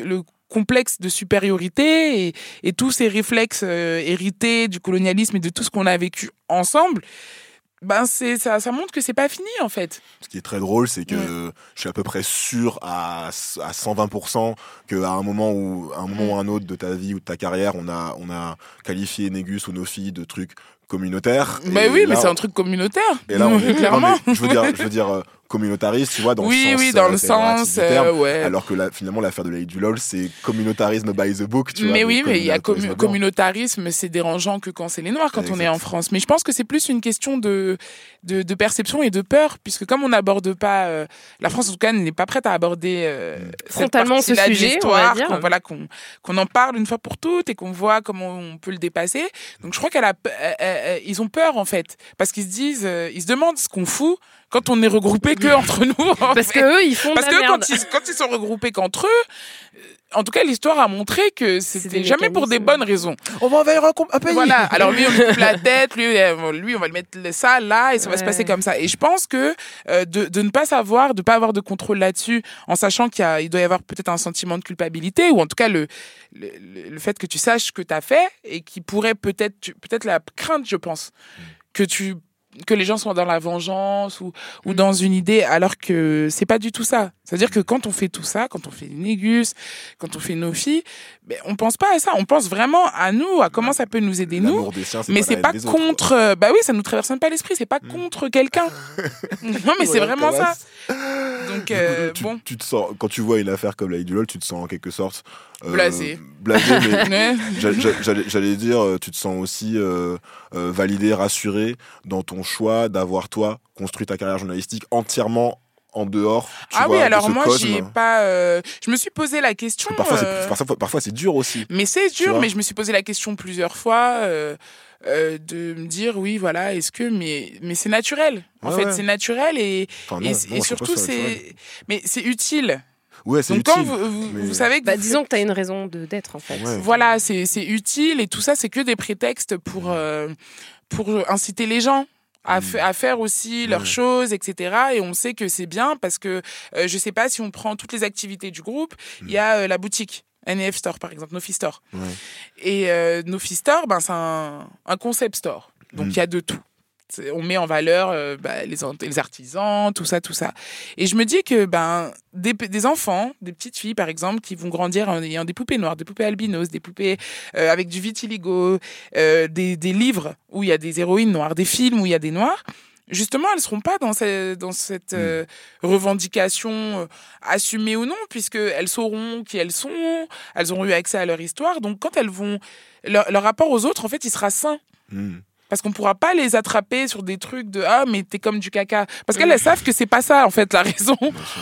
complexe de supériorité et, et tous ces réflexes euh, hérités du colonialisme et de tout ce qu'on a vécu ensemble, ben c'est, ça, ça montre que c'est pas fini en fait. Ce qui est très drôle, c'est que Ouais. je suis à peu près sûr à, à cent vingt pour cent qu'à un moment ou à un moment ou un autre de ta vie ou de ta carrière, on a, on a qualifié Négus ou Nofi de trucs communautaires. Bah Et oui, là, mais c'est un truc communautaire. Et là, on est clairement. non, mais je veux dire, je veux dire euh, communautariste, tu vois, dans oui, le sens, oui, dans euh, le péjoratif sens, du terme, euh, ouais. alors que là, finalement, l'affaire de la Ligue du LOL, c'est communautarisme by the book, tu vois. Mais oui, mais il y a communautarisme commu- blanc. communautarisme, c'est dérangeant que quand c'est les Noirs, quand Exact. on est en France. Mais je pense que c'est plus une question de, de, de perception et de peur, puisque comme on n'aborde pas, euh, la France en tout cas n'est pas prête à aborder euh, cette Frontalement ce partie-là de sujet, on va l'histoire, dire. qu'on, voilà, qu'on, qu'on en parle une fois pour toutes et qu'on voit comment on peut le dépasser. Donc je crois qu'elle a, euh, euh, ils ont peur en fait, parce qu'ils se disent, euh, ils se demandent ce qu'on fout quand on est regroupé que entre nous. en Parce fait. que eux, ils font Parce de la que merde. quand ils, quand ils sont regroupés qu'entre eux, en tout cas, l'histoire a montré que C'est c'était des jamais pour des mécanismes. bonnes raisons. On va envahir un, com- un pays. Voilà. Alors lui, on lui coupe la tête, lui, euh, lui, on va le mettre ça là, et ça va se Ouais. passer comme ça. Et je pense que euh, de, de ne pas savoir, de ne pas avoir de contrôle là-dessus, en sachant qu'il y a, il doit y avoir peut-être un sentiment de culpabilité, ou en tout cas le, le, le- le fait que tu saches ce que tu as fait, et qui pourrait peut-être, tu- peut-être la crainte, je pense, que tu que les gens soient dans la vengeance ou, ou dans une idée, alors que c'est pas du tout ça. C'est-à-dire que quand on fait tout ça, quand on fait Négus, quand on fait Nofi, ben, on pense pas à ça. On pense vraiment à nous, à comment ça peut nous aider, nous. L'amour des siens, c'est Mais pas c'est la pas haine des autres, quoi. contre... euh, bah oui, ça nous traverse même pas l'esprit. C'est pas contre quelqu'un. Non, mais c'est Voilà, vraiment ça. Thomas. Donc, Du coup, euh, tu, bon. tu te sens, quand tu vois une affaire comme la Ligue du LOL, tu te sens en quelque sorte euh, Blasé. Blasé, mais Ouais. j'a- j'a- j'allais, j'allais dire, euh, tu te sens aussi euh, euh, validé, rassuré dans ton choix d'avoir toi construit ta carrière journalistique entièrement en dehors. Tu Ah vois, oui, de alors ce moi, cosme. j'y ai pas... euh, Je me suis posé la question... Parce que parfois, euh, c'est, parfois, parfois, c'est dur aussi. Mais c'est Tu dur, vois. mais je me suis posé la question plusieurs fois euh, euh, de me dire, oui, voilà, est-ce que... Mais, mais c'est naturel. En Ouais, fait, ouais. c'est naturel et, Enfin, et, non, et non, je trouve surtout, pas ça naturel. c'est... Mais c'est utile. Ouais, c'est Donc utile. quand vous, vous, mais- vous savez que... Bah, vous disons que tu as une raison de, d'être, en fait. Ouais. Voilà, c'est, c'est utile et tout ça, c'est que des prétextes pour, euh, pour inciter les gens à, fa- à faire aussi leurs Ouais. choses, et cetera. Et on sait que c'est bien parce que, euh, je sais pas, si on prend toutes les activités du groupe, il y a euh, la boutique. N F Store, par exemple, Nofi Store. Ouais. Et euh, Nofi Store, ben, c'est un, un concept store. Donc, il Mm. y a de tout. C'est- On met en valeur euh, bah, les, ant- les artisans, tout ça, tout ça. Et je me dis que ben, des, p- des enfants, des petites filles par exemple, qui vont grandir en ayant des poupées noires, des poupées albinos, des poupées euh, avec du vitiligo, euh, des, des livres où il y a des héroïnes noires, des films où il y a des noirs, justement, elles ne seront pas dans, ce- dans cette euh, revendication euh, assumée ou non, puisqu'elles sauront qui elles sont, elles auront eu accès à leur histoire. Donc quand elles vont... Leur, leur rapport aux autres, en fait, il sera sain. Mm. Parce qu'on pourra pas les attraper sur des trucs de ah mais t'es comme du caca, parce qu'elles elles savent que c'est pas ça en fait la raison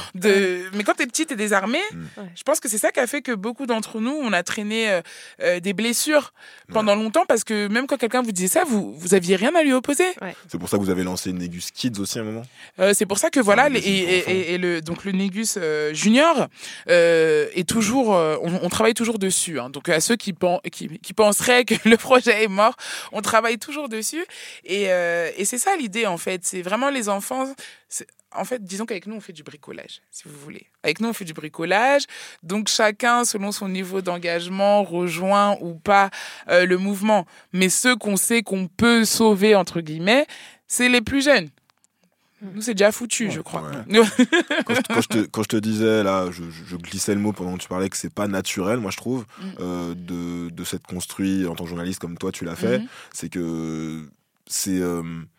de mais quand t'es petite et désarmée, Ouais. je pense que c'est ça qui a fait que beaucoup d'entre nous on a traîné euh, euh, des blessures pendant longtemps, parce que même quand quelqu'un vous disait ça, vous vous aviez rien à lui opposer. C'est pour ça que vous avez lancé Négus Kids aussi à un moment. Euh, c'est pour ça que voilà, un les- magazine et, pour et- et le donc le Négus euh, Junior euh, est toujours, euh, on, on travaille toujours dessus. Hein. Donc à ceux qui, pen- qui qui penseraient que le projet est mort, on travaille toujours dessus. Et, euh, et c'est ça l'idée en fait. C'est vraiment les enfants. c'est- En fait, disons qu'avec nous on fait du bricolage, si vous voulez. Avec nous on fait du bricolage. Donc chacun, selon son niveau d'engagement, rejoint ou pas euh, le mouvement. Mais ceux qu'on sait qu'on peut sauver entre guillemets, c'est les plus jeunes. Nous, c'est déjà foutu, je crois. Quand je, quand je te, quand je te disais, là, je, je- je glissais le mot pendant que tu parlais que c'est pas naturel, moi je trouve, Mm. euh, de, de s'être construit en tant que journaliste comme toi tu l'as fait, Mhm. c'est que c'est. euh,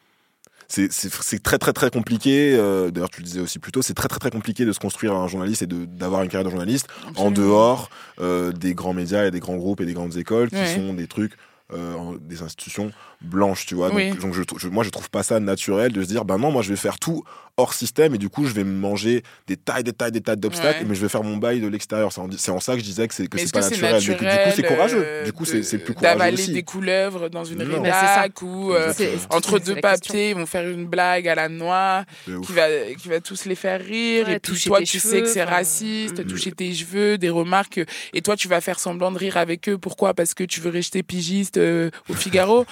c'est, c'est, c'est très très très compliqué, euh, d'ailleurs tu le disais aussi plus tôt, c'est très très très compliqué de se construire un journaliste et de, d'avoir une carrière de journaliste en Absolument. dehors euh, des grands médias et des grands groupes et des grandes écoles qui Ouais. sont des trucs, euh, en- des institutions blanches, tu vois. Donc, Oui. donc je, je- moi je trouve pas ça naturel de se dire, ben non, moi je vais faire tout hors système et du coup je vais me manger des tas et des tas et des tas d'obstacles, Ouais. mais je vais faire mon bail de l'extérieur. C'est en, c'est en ça que je disais que c'est, que Mais c'est est-ce pas que c'est naturel. Mais que du coup c'est naturel, courageux. euh, Du coup de- c'est, c'est plus courageux d'avaler aussi. des couleuvres dans une Non. Bah, c'est ça. rédac ou euh, C'est- Exactement. c'est- entre c'est deux la question. papiers, ils vont faire une blague à la noix De ouf. qui va, qui va tous les faire rire. Ouais, et puis toucher toi, tes tu cheveux, sais que c'est enfin, raciste, mm. toucher tes cheveux, des remarques. Et toi, tu vas faire semblant de rire avec eux. Pourquoi ? Parce que tu veux rester pigiste euh, au Figaro. Tu vois,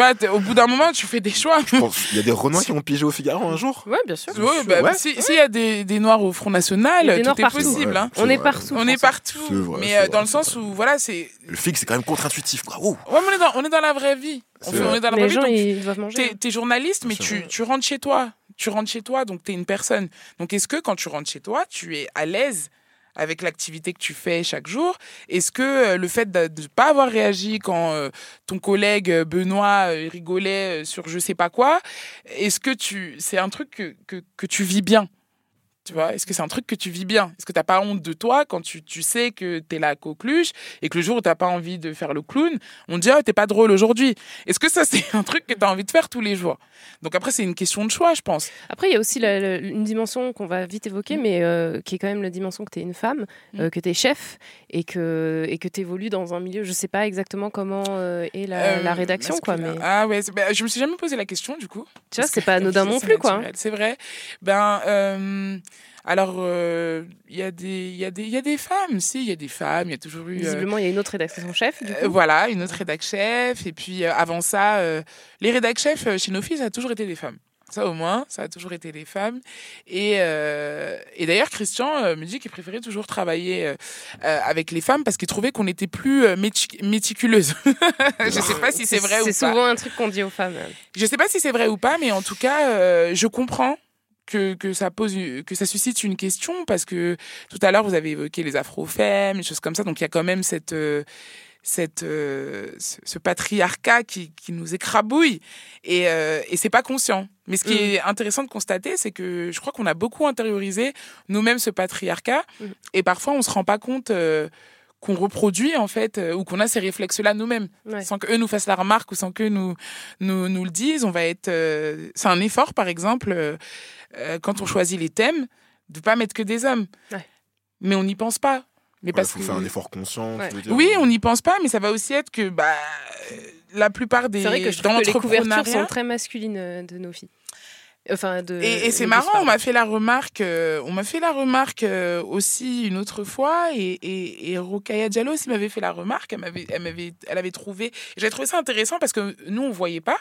vois, au bout d'un moment, tu fais des choix. Il y a des Renois qui ont pigé au Figaro un jour. Ouais, bien sûr. Ouais, bah, ouais. si, s'il y a des, des Noirs au Front National, des tout Noirs est partout. possible. Ouais, Hein. On est vrai. partout. On est partout. C'est vrai, mais c'est euh, vrai, dans le c'est sens vrai. où, voilà, c'est. Le fig, c'est quand même contre-intuitif, quoi. Ouh. Ouais, mais on est dans, on est dans la vraie vie. On, C'est fait- vrai. on est dans la Les vraie vie. gens, donc ils doivent manger. T'es, t'es journaliste, mais C'est tu, vrai. tu rentres chez toi. Tu rentres chez toi, donc t'es une personne. Donc est-ce que quand tu rentres chez toi, tu es à l'aise avec l'activité que tu fais chaque jour? Est-ce que euh, le fait de ne pas avoir réagi quand euh, ton collègue euh, Benoît euh, rigolait euh, sur je sais pas quoi, est-ce que tu c'est un truc que, que, que tu vis bien? Tu vois, est-ce que c'est un truc que tu vis bien? Est-ce que tu n'as pas honte de toi quand tu, tu sais que tu es la coqueluche et que le jour où tu n'as pas envie de faire le clown, on te dit « Ah, t'es pas drôle aujourd'hui ». Est-ce que ça, c'est un truc que tu as envie de faire tous les jours? Donc après, c'est une question de choix, je pense. Après, il y a aussi la- la- une dimension qu'on va vite évoquer, Mm. mais euh, qui est quand même la dimension que tu es une femme, euh, Mm. que tu es chef et que et que tu évolues dans un milieu, je sais pas exactement comment euh, est la, Euh, la rédaction, quoi, masculin. mais Ah ouais, c'est- bah, je me suis jamais posé la question, du coup. tu vois, Parce c'est que, pas comme anodin je disais, non c'est plus, quoi. naturel, c'est vrai. Ben, euh, alors, euh, il y a des, il y a des, il y a des femmes, si, il y a des femmes, il y a toujours eu. euh, Visiblement, il y a une autre rédaction chef, du Euh, coup. voilà, une autre rédac chef. Et puis euh, avant ça, euh, les rédac chefs euh, chez nos filles, ça a toujours été des femmes. Ça au moins, ça a toujours été des femmes. Et, euh, et d'ailleurs, Christian euh, me dit qu'il préférait toujours travailler euh, euh, avec les femmes parce qu'il trouvait qu'on était plus euh, métic- méticuleuses. Je sais pas si c'est vrai ou pas. C'est souvent un truc qu'on dit aux femmes. Je sais pas si c'est vrai ou pas, mais en tout cas, euh, je comprends que, que ça pose, que ça suscite une question parce que tout à l'heure vous avez évoqué les afro-femmes, les choses comme ça. Donc il y a quand même cette, euh, cette, euh, ce, ce patriarcat qui, qui nous écrabouille et, euh, et c'est pas conscient. Mais ce qui Mm. est intéressant de constater, c'est que je crois qu'on a beaucoup intériorisé nous-mêmes ce patriarcat Mm. et parfois on se rend pas compte. Euh, qu'on reproduit en fait euh, ou qu'on a ces réflexes-là nous-mêmes Ouais. sans qu'eux nous fassent la remarque ou sans qu'eux nous, nous, nous le disent. On va être, euh, c'est un effort par exemple euh, euh, quand on choisit les thèmes de pas mettre que des hommes. Ouais. Mais on n'y pense pas. Mais Il parce faut que faire un effort conscient. Ouais. tu veux dire. oui, on n'y pense pas, mais ça va aussi être que bah euh, la plupart des C'est vrai que je dans trouve que les couvertures l'entrepreneuriat- sont très masculines euh, de nos filles. Enfin, de, Et, et c'est nos marrant, fils, on pardon. m'a fait la remarque, euh, on m'a fait la remarque euh, aussi une autre fois, et, et, et Rokhaya Diallo aussi m'avait fait la remarque, elle m'avait, elle m'avait, elle avait trouvé, j'avais trouvé ça intéressant parce que nous on voyait pas.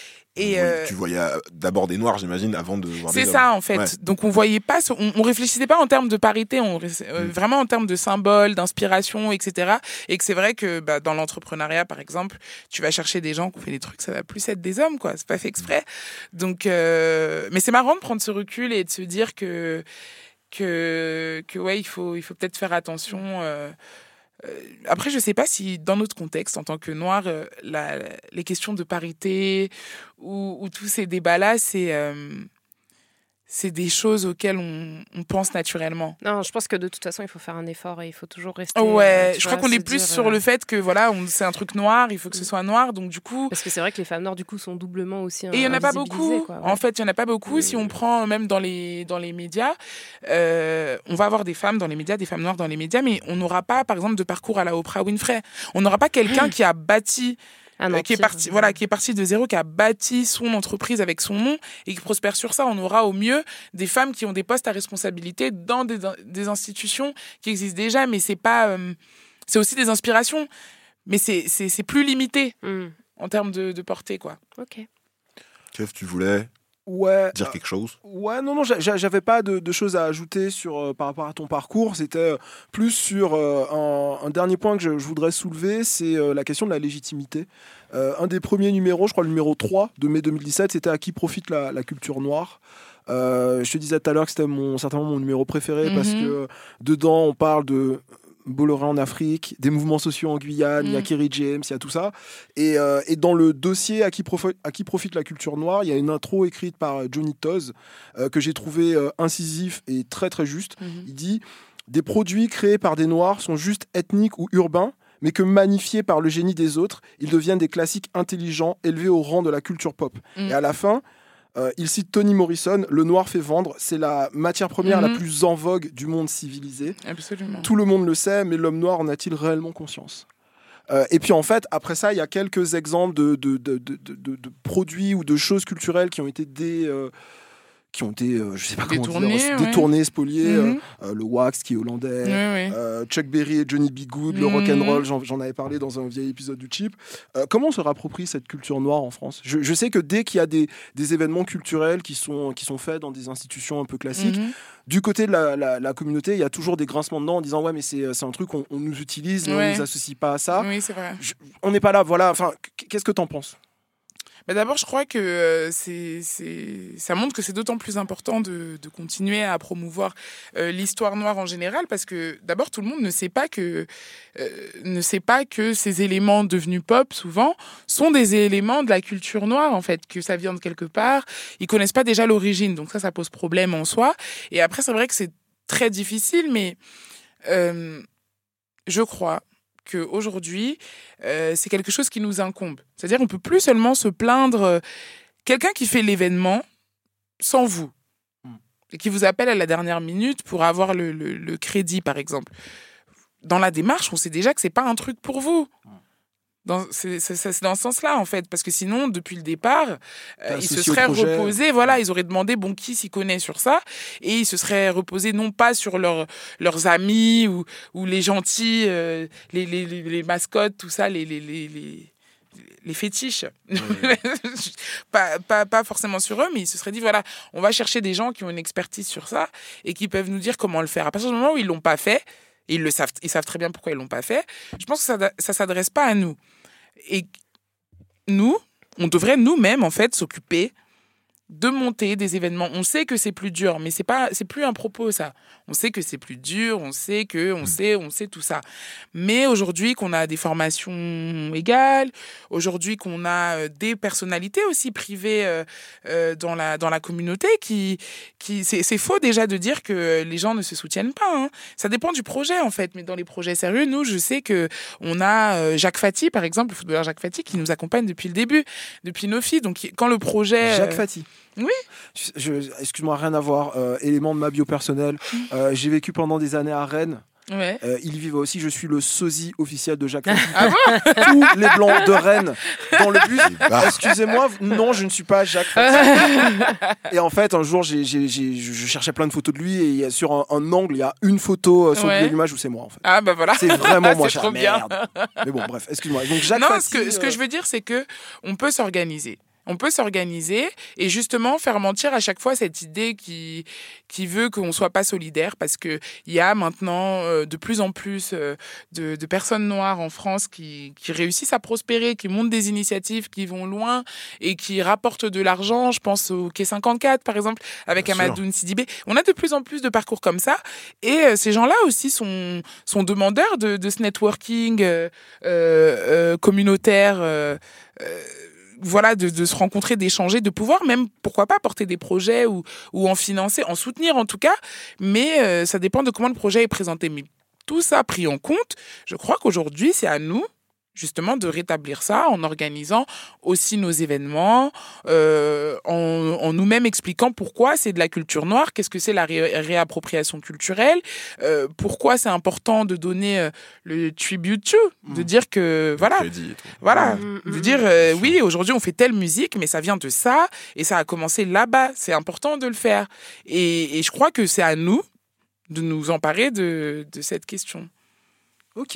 Et Oui, euh, tu voyais euh, d'abord des noirs, j'imagine, avant de voir des c'est hommes. ça en fait. Ouais. Donc on voyait pas, ce- on, on réfléchissait pas en termes de parité, on, euh, Mm. vraiment en termes de symboles, d'inspiration, et cetera. Et que c'est vrai que bah, dans l'entrepreneuriat par exemple, tu vas chercher des gens qui ont fait des trucs, ça va plus être des hommes quoi, c'est pas fait exprès. Donc, euh, mais c'est marrant de prendre ce recul et de se dire que que que ouais, il faut il faut peut-être faire attention. Euh, euh, après, je sais pas si dans notre contexte, en tant que noir, euh, la, la- les questions de parité ou, ou tous ces débats-là, c'est euh, c'est des choses auxquelles on, on pense naturellement. Non, je pense que de toute façon, il faut faire un effort et il faut toujours rester. Ouais, euh, tu je crois vois, qu'on se est plus dire, sur euh, le fait que voilà, on, c'est un truc noir, il faut que ce soit noir, donc du coup. Parce que c'est vrai que les femmes noires, du coup, sont doublement aussi. Et il y en a pas invisibilisées, beaucoup. quoi, ouais. En fait, il y en a pas beaucoup. Mm. Si on prend même dans les dans les médias, euh, on va avoir des femmes dans les médias, des femmes noires dans les médias, mais on n'aura pas, par exemple, de parcours à la Oprah Winfrey. On n'aura pas quelqu'un qui a bâti. Un Euh, qui est empire, parti, euh, voilà, qui est parti de zéro, qui a bâti son entreprise avec son nom et qui prospère sur ça. On aura au mieux des femmes qui ont des postes à responsabilité dans des, des institutions qui existent déjà, mais c'est pas, euh, c'est aussi des inspirations, mais c'est, c'est, c'est plus limité hmm, en termes de, de portée, quoi. Ok. Kev, tu voulais Ouais. dire quelque chose? Ouais, non, non, j'a- j'a- j'avais pas de, de choses à ajouter sur, euh, par rapport à ton parcours. C'était euh, plus sur euh, un, un dernier point que je, je voudrais soulever, c'est euh, la question de la légitimité. Euh, un des premiers numéros, je crois le numéro trois de mai deux mille dix-sept, c'était « À qui profite la, la culture noire ?» Euh, je te disais tout à l'heure que c'était mon, certainement mon numéro préféré, Mhm. parce que euh, dedans, on parle de Bolloré en Afrique, des mouvements sociaux en Guyane, il y a Mm. Kerry James, il y a tout ça. Et, euh, et dans le dossier à qui, profi- à qui profite la culture noire, il y a une intro écrite par Johnny Toz euh, que j'ai trouvé euh, incisif et très très juste. Il dit « Des produits créés par des noirs sont juste ethniques ou urbains, mais que magnifiés par le génie des autres, ils deviennent des classiques intelligents, élevés au rang de la culture pop. Mm. Et à la fin, euh, il cite Toni Morrison, « Le noir fait vendre, c'est la matière première Mhm. la plus en vogue du monde civilisé. Absolument. Tout le monde le sait, mais l'homme noir en a-t-il réellement conscience ?» Euh, et puis en fait, après ça, il y a quelques exemples de, de, de, de, de- de produits ou de choses culturelles qui ont été dé, euh, qui ont été, euh, je sais pas Détournés, comment dire, ouais. détournés, spoliés. Mhm. euh, le Wax qui est hollandais, Ouais, ouais. euh, Chuck Berry et Johnny B. Good, le Mhm. rock'n'roll, j'en, j'en avais parlé dans un vieil épisode du Chip. Euh, comment on se réapproprie cette culture noire en France ? je, je sais que dès qu'il y a des, des événements culturels qui sont, qui sont faits dans des institutions un peu classiques, Mhm. du côté de la, la, la communauté, il y a toujours des grincements de dents en disant ouais mais c'est, c'est un truc qu'on on nous utilise, mais Ouais. on nous associe pas à ça. Oui, c'est vrai. Je- on n'est pas là, voilà. Enfin, qu'est-ce que t'en penses ? Bah d'abord, je crois que euh, c'est, c'est, ça montre que c'est d'autant plus important de, de continuer à promouvoir euh, l'histoire noire en général, parce que d'abord, tout le monde ne sait pas que, euh, ne sait pas que ces éléments devenus pop, souvent, sont des éléments de la culture noire, en fait, que ça vient de quelque part. Ils connaissent pas déjà l'origine, donc ça, ça pose problème en soi. Et après, c'est vrai que c'est très difficile, mais euh, je crois qu'aujourd'hui, euh, c'est quelque chose qui nous incombe. C'est-à-dire qu'on ne peut plus seulement se plaindre. Euh, quelqu'un qui fait l'événement sans vous, mm. et qui vous appelle à la dernière minute pour avoir le, le, le crédit, par exemple. Dans la démarche, on sait déjà que ce n'est pas un truc pour vous. Mm. Dans, c'est, c'est, c'est dans ce sens-là, en fait. Parce que sinon, depuis le départ, euh, ils se seraient reposés. Voilà, ils auraient demandé, bon, qui s'y connaît sur ça ? Et ils se seraient reposés non pas sur leur, leurs amis ou, ou les gentils, euh, les, les, les, les mascottes, tout ça, les, les, les, les, les fétiches. Oui. pas, pas, pas forcément sur eux, mais ils se seraient dit, voilà, on va chercher des gens qui ont une expertise sur ça et qui peuvent nous dire comment le faire. À partir du moment où ils ne l'ont pas fait, et ils le savent, ils savent très bien pourquoi ils ne l'ont pas fait, je pense que ça ne s'adresse pas à nous. Et nous, on devrait nous-mêmes, en fait, s'occuper de monter des événements. On sait que c'est plus dur, mais c'est pas, c'est plus un propos, ça. On sait que c'est plus dur, on sait que, on sait, on sait tout ça. Mais aujourd'hui, qu'on a des formations égales, aujourd'hui qu'on a des personnalités aussi privées euh, euh, dans la dans la communauté, qui, qui, c'est, c'est faux déjà de dire que les gens ne se soutiennent pas. Hein. Ça dépend du projet, en fait. Mais dans les projets sérieux, nous, je sais que on a Jacques Fati, par exemple, le footballeur Jacques Fati, qui nous accompagne depuis le début, depuis Nofi. Donc, quand le projet... Jacques Fati. Oui. Je, je, excuse-moi, rien à voir. Euh, élément de ma bio personnelle. Euh, j'ai vécu pendant des années à Rennes. Ouais. Euh, il vivait aussi. Je suis le sosie officiel de Jacques Fati. Ah bon? Tous les blancs de Rennes dans le bus. Bah. Excusez-moi, non, je ne suis pas Jacques Fati. Et en fait, un jour, j'ai, j'ai, j'ai, je cherchais plein de photos de lui et il y a, sur un, un angle, il y a une photo sur ouais. l'image où c'est moi. En fait. Ah bah voilà. C'est vraiment moi. C'est trop bien. Merde. Mais bon, bref, excuse-moi. Donc Jacques non, Fati, ce que, euh... ce que je veux dire, c'est que on peut s'organiser. On peut s'organiser et justement faire mentir à chaque fois cette idée qui, qui veut qu'on ne soit pas solidaire, parce qu'il y a maintenant euh, de plus en plus euh, de, de personnes noires en France qui, qui réussissent à prospérer, qui montent des initiatives qui vont loin et qui rapportent de l'argent. Je pense au Quai cinquante-quatre, par exemple, avec Bien Amadou Sidibé. On a de plus en plus de parcours comme ça et euh, ces gens-là aussi sont, sont demandeurs de, de ce networking euh, euh, communautaire euh, euh, voilà, de, de se rencontrer, d'échanger, de pouvoir même, pourquoi pas, porter des projets ou, ou en financer, en soutenir en tout cas, mais euh, ça dépend de comment le projet est présenté. Mais tout ça pris en compte, je crois qu'aujourd'hui, c'est à nous, justement, de rétablir ça en organisant aussi nos événements, euh, en, en nous-mêmes expliquant pourquoi c'est de la culture noire, qu'est-ce que c'est la ré- réappropriation culturelle, euh, pourquoi c'est important de donner euh, le tribute to, mmh. de dire que, voilà, voilà, mmh. de dire, euh, oui, aujourd'hui on fait telle musique, mais ça vient de ça, et ça a commencé là-bas, c'est important de le faire. Et, et je crois que c'est à nous de nous emparer de, de cette question. Ok.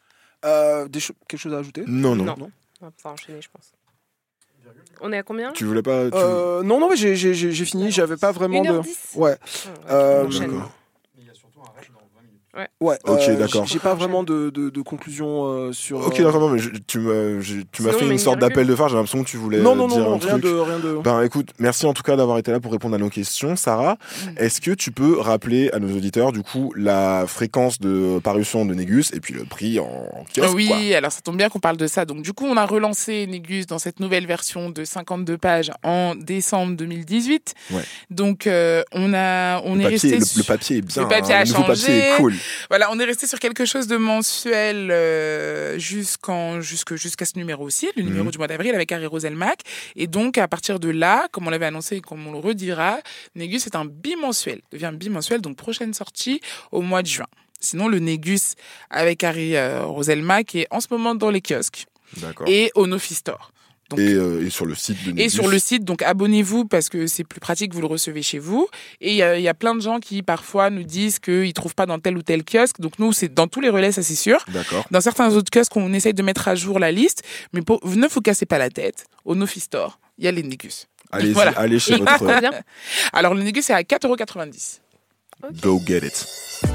Euh, des cho- quelque chose à ajouter ? Non, non. Non. non. On va pouvoir enchaîner, je pense. On est à combien ? Tu voulais pas tu... euh, Non, non, mais j'ai, j'ai, j'ai fini. J'avais pas vraiment une heure de. dix Ouais. Oh, euh, d'accord. Il y a surtout un rêve dans vingt minutes. Ouais. Ouais. Ok, euh, d'accord. J'ai, j'ai pas vraiment de, de, de conclusion euh, sur. Ok, euh... d'accord, non, mais je, tu m'as, je, tu m'as Sinon, fait une mais sorte rien. d'appel de phare. J'ai l'impression que tu voulais Non, non, dire non, non, un rien truc. de, rien de. Ben écoute, merci en tout cas d'avoir été là pour répondre à nos questions, Sarah. Mmh. Est-ce que tu peux rappeler à nos auditeurs du coup la fréquence de parution de Négus et puis le prix en, en kiosque ? Oui, quoi. alors ça tombe bien qu'on parle de ça. Donc du coup, on a relancé Négus dans cette nouvelle version de cinquante-deux pages en décembre deux mille dix-huit. Ouais. Donc euh, on a, on le est papier, resté. le, Sur... le papier est bien. Le papier hein, a le nouveau changé. papier est cool. Voilà, on est resté sur quelque chose de mensuel euh, jusqu'en, jusque, jusqu'à ce numéro aussi, le numéro mmh. du mois d'avril avec Harry Roselmack. Et donc, à partir de là, comme on l'avait annoncé et comme on le redira, Négus est un bimensuel, devient bimensuel, donc prochaine sortie au mois de juin. Sinon, le Négus avec Harry euh, Roselmack est en ce moment dans les kiosques. D'accord. Et au Nofi Store. Donc, et, euh, et sur le site de Négus. Et sur le site, donc abonnez-vous parce que c'est plus pratique, vous le recevez chez vous. Et il y, y a plein de gens qui parfois nous disent qu'ils ne trouvent pas dans tel ou tel kiosque. Donc nous, c'est dans tous les relais, ça c'est sûr. D'accord. Dans certains autres kiosques, on essaye de mettre à jour la liste. Mais pour, ne vous cassez pas la tête. Au Nofi Store, il y a les Négus. Allez-y, Voilà. allez chez Et votre... combien ? Alors le Négus, c'est à quatre euros quatre-vingt-dix. Okay. Go get it.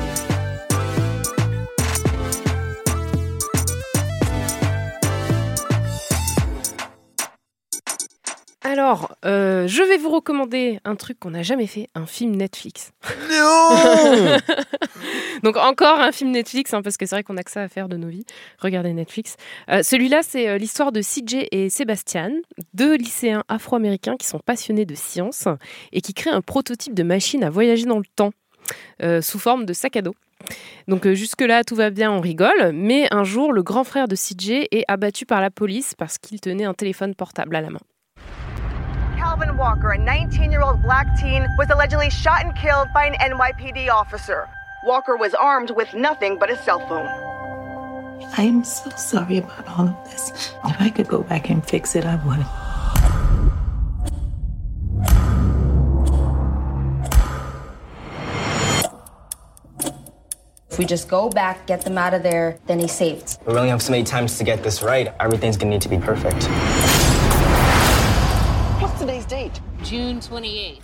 Alors, euh, je vais vous recommander un truc qu'on n'a jamais fait, un film Netflix. Non. Donc encore un film Netflix, hein, parce que c'est vrai qu'on n'a que ça à faire de nos vies. Regardez Netflix. Euh, celui-là, c'est euh, l'histoire de C J et Sébastien, deux lycéens afro-américains qui sont passionnés de science et qui créent un prototype de machine à voyager dans le temps, euh, sous forme de sac à dos. Donc euh, jusque-là, tout va bien, on rigole. Mais un jour, le grand frère de C J est abattu par la police parce qu'il tenait un téléphone portable à la main. Calvin Walker, a nineteen-year-old black teen, was allegedly shot and killed by an N Y P D officer. Walker was armed with nothing but a cell phone. I'm so sorry about all of this. If I could go back and fix it, I would. If we just go back, get them out of there, then he's saved. We only have so many times to get this right. Everything's gonna need to be perfect. What's today's date? June twenty-eighth.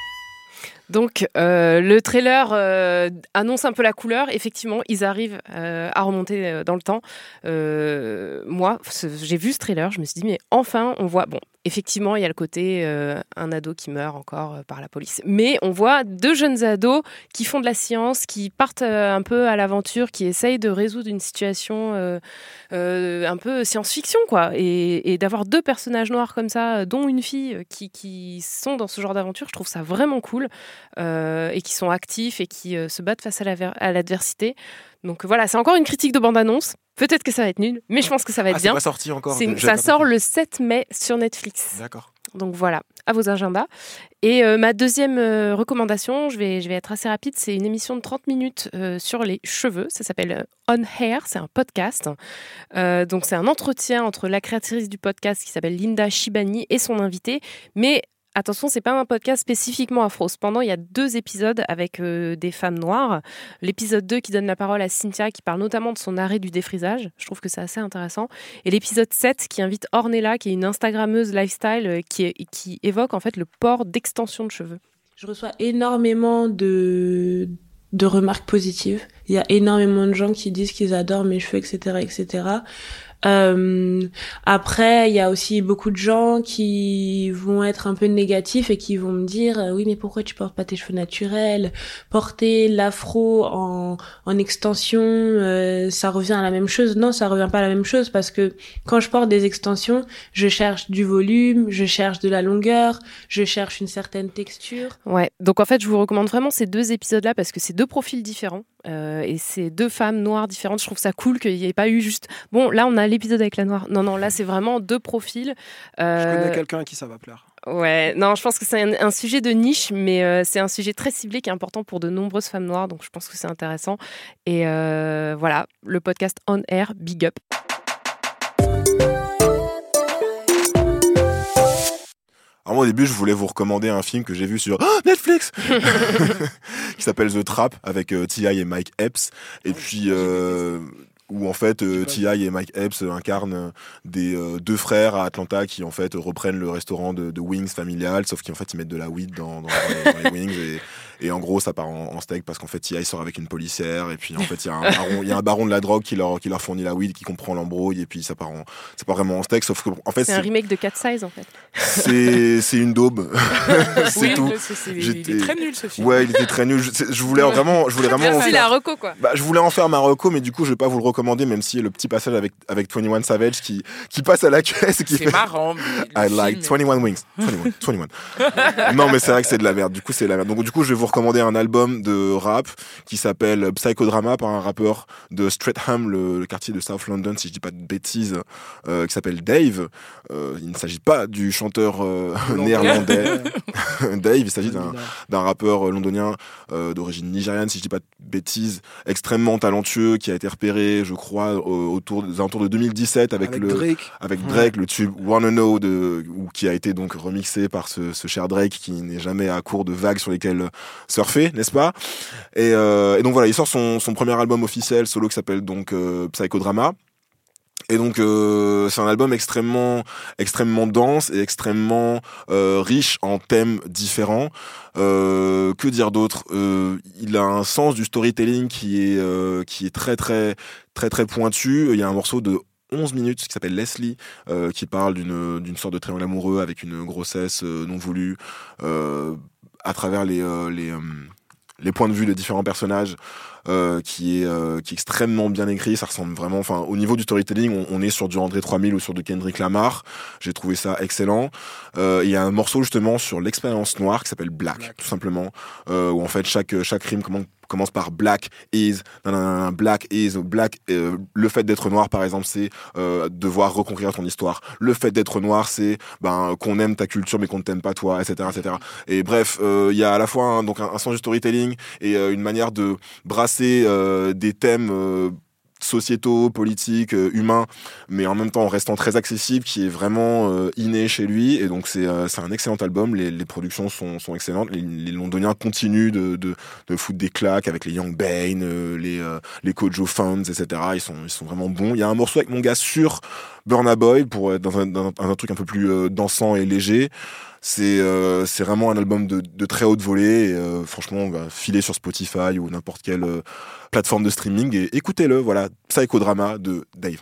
Donc, euh, le trailer euh, annonce un peu la couleur. Effectivement, ils arrivent euh, à remonter euh, dans le temps. Euh, moi, j'ai vu ce trailer, je me suis dit, mais enfin, on voit... Bon, effectivement, il y a le côté euh, un ado qui meurt encore euh, par la police. Mais on voit deux jeunes ados qui font de la science, qui partent euh, un peu à l'aventure, qui essayent de résoudre une situation euh, euh, un peu science-fiction, quoi. Et, et d'avoir deux personnages noirs comme ça, dont une fille, qui, qui sont dans ce genre d'aventure, je trouve ça vraiment cool. Euh, et qui sont actifs et qui euh, se battent face à, la ver- à l'adversité. Donc voilà, c'est encore une critique de bande-annonce. Peut-être que ça va être nul, mais je pense que ça va être Ah, bien. c'est pas sorti encore. C'est, J'ai ça pas sort compris. le sept mai sur Netflix. D'accord. Donc voilà, à vos agendas. Et euh, ma deuxième euh, recommandation, je vais, je vais être assez rapide, c'est une émission de trente minutes euh, sur les cheveux. Ça s'appelle On Hair, c'est un podcast. Euh, donc c'est un entretien entre la créatrice du podcast qui s'appelle Linda Shibani et son invité. Mais attention, c'est pas un podcast spécifiquement afro. Cependant, il y a deux épisodes avec euh, des femmes noires. L'épisode deux qui donne la parole à Cynthia, qui parle notamment de son arrêt du défrisage. Je trouve que c'est assez intéressant. Et l'épisode sept qui invite Ornella, qui est une Instagrammeuse lifestyle, euh, qui, est, qui évoque en fait le port d'extensions de cheveux. Je reçois énormément de, de remarques positives. Il y a énormément de gens qui disent qu'ils adorent mes cheveux, et cetera, et cetera. Euh, après, il y a aussi beaucoup de gens qui vont être un peu négatifs et qui vont me dire euh, oui, mais pourquoi tu portes pas tes cheveux naturels? Porter l'afro en, en extension, euh, ça revient à la même chose. Non, ça revient pas à la même chose parce que quand je porte des extensions, je cherche du volume, je cherche de la longueur, je cherche une certaine texture. Ouais, donc en fait, je vous recommande vraiment ces deux épisodes-là parce que c'est deux profils différents. Euh, et c'est deux femmes noires différentes. Je trouve ça cool qu'il n'y ait pas eu juste... Bon, là, on a l'épisode avec la noire. Non, non, là, c'est vraiment deux profils. Euh... Je connais quelqu'un à qui ça va plaire. Ouais, non, je pense que c'est un, un sujet de niche, mais euh, c'est un sujet très ciblé qui est important pour de nombreuses femmes noires. Donc, je pense que c'est intéressant. Et euh, voilà, le podcast On Air, big up. Alors moi, au début, je voulais vous recommander un film que j'ai vu sur oh, Netflix qui s'appelle The Trap avec euh, T I et Mike Epps. Et puis euh, où en fait euh, T I et Mike Epps incarnent des euh, deux frères à Atlanta qui en fait reprennent le restaurant de, de wings familial, sauf qu'en fait ils mettent de la weed dans, dans, dans, les, dans les wings et, et en gros ça part en, en steak parce qu'en fait T I sort avec une policière et puis en fait il y a un baron, il y a un baron de la drogue qui leur qui leur fournit la weed, qui comprend l'embrouille et puis ça part en ça part vraiment en steak, sauf que en fait c'est, c'est un remake de Cat Size en fait. C'est c'est une daube. c'est oui, tout. C'est, c'est, il est très nul ce film. Ouais, il était très nul. Je, je voulais vraiment, je voulais vraiment. Merci la reco quoi. Bah, je voulais en faire ma reco, mais du coup, je vais pas vous le recommander, même si le petit passage avec avec vingt et un Savage qui qui passe à la caisse et qui c'est fait. marrant. I like vingt et un wings. vingt et un, vingt et un. Non, mais c'est vrai que c'est de la merde. Du coup, c'est de la merde. Donc du coup, je vais vous recommander un album de rap qui s'appelle Psychodrama par un rappeur de Streatham, le, le quartier de South London, si je dis pas de bêtises, euh, qui s'appelle Dave. Euh, il ne s'agit pas du chanteur euh, néerlandais Dave, il s'agit d'un, d'un rappeur londonien euh, d'origine nigériane, si je dis pas de bêtises, extrêmement talentueux, qui a été repéré, je crois, autour des alentours de deux mille dix-sept avec, avec le Drake, avec Drake, ouais. le tube Wanna Know de, ou, qui a été donc remixé par ce, ce cher Drake qui n'est jamais à court de vagues sur lesquelles surfer, n'est-ce pas? Et, euh, et donc voilà, il sort son, son premier album officiel solo qui s'appelle donc euh, Psychodrama. Et donc euh, c'est un album extrêmement extrêmement dense et extrêmement euh, riche en thèmes différents. Euh, que dire d'autre? euh, Il a un sens du storytelling qui est euh, qui est très très très très pointu. Il y a un morceau de onze minutes qui s'appelle Leslie, euh, qui parle d'une d'une sorte de triangle amoureux avec une grossesse euh, non voulue, euh, à travers les euh, les euh, les points de vue des différents personnages, euh, qui est euh, qui est extrêmement bien écrit. Ça ressemble vraiment, enfin, au niveau du storytelling, on, on est sur du André trois mille ou sur du Kendrick Lamar. J'ai trouvé ça excellent. Euh, il y a un morceau justement sur l'expérience noire qui s'appelle Black, Black. tout simplement, euh, où en fait chaque chaque rime commence commence par Black is, nanana, Black is, Black, euh, le fait d'être noir par exemple, c'est euh, devoir reconquérir ton histoire. Le fait d'être noir, c'est ben qu'on aime ta culture mais qu'on ne t'aime pas toi, et cetera, et cetera. Et bref, il euh, y a à la fois un, donc un, un sens du storytelling et euh, une manière de brasser euh, des thèmes euh, sociétaux, politiques, euh, humains, mais en même temps en restant très accessible, qui est vraiment euh, inné chez lui. Et donc c'est euh, c'est un excellent album. Les, les productions sont, sont excellentes. Les, les Londoniens continuent de, de, de foutre des claques avec les Young Bane, euh, les, euh, les Kojo Funds, et cetera. Ils sont, ils sont vraiment bons. Il y a un morceau avec mon gars sur Burna Boy pour être dans un, dans un, un truc un peu plus euh, dansant et léger. C'est euh, c'est vraiment un album de, de très haute volée. Et, euh, franchement, on va filer sur Spotify ou n'importe quelle euh, plateforme de streaming et écoutez-le. Voilà, Psychodrama de Dave.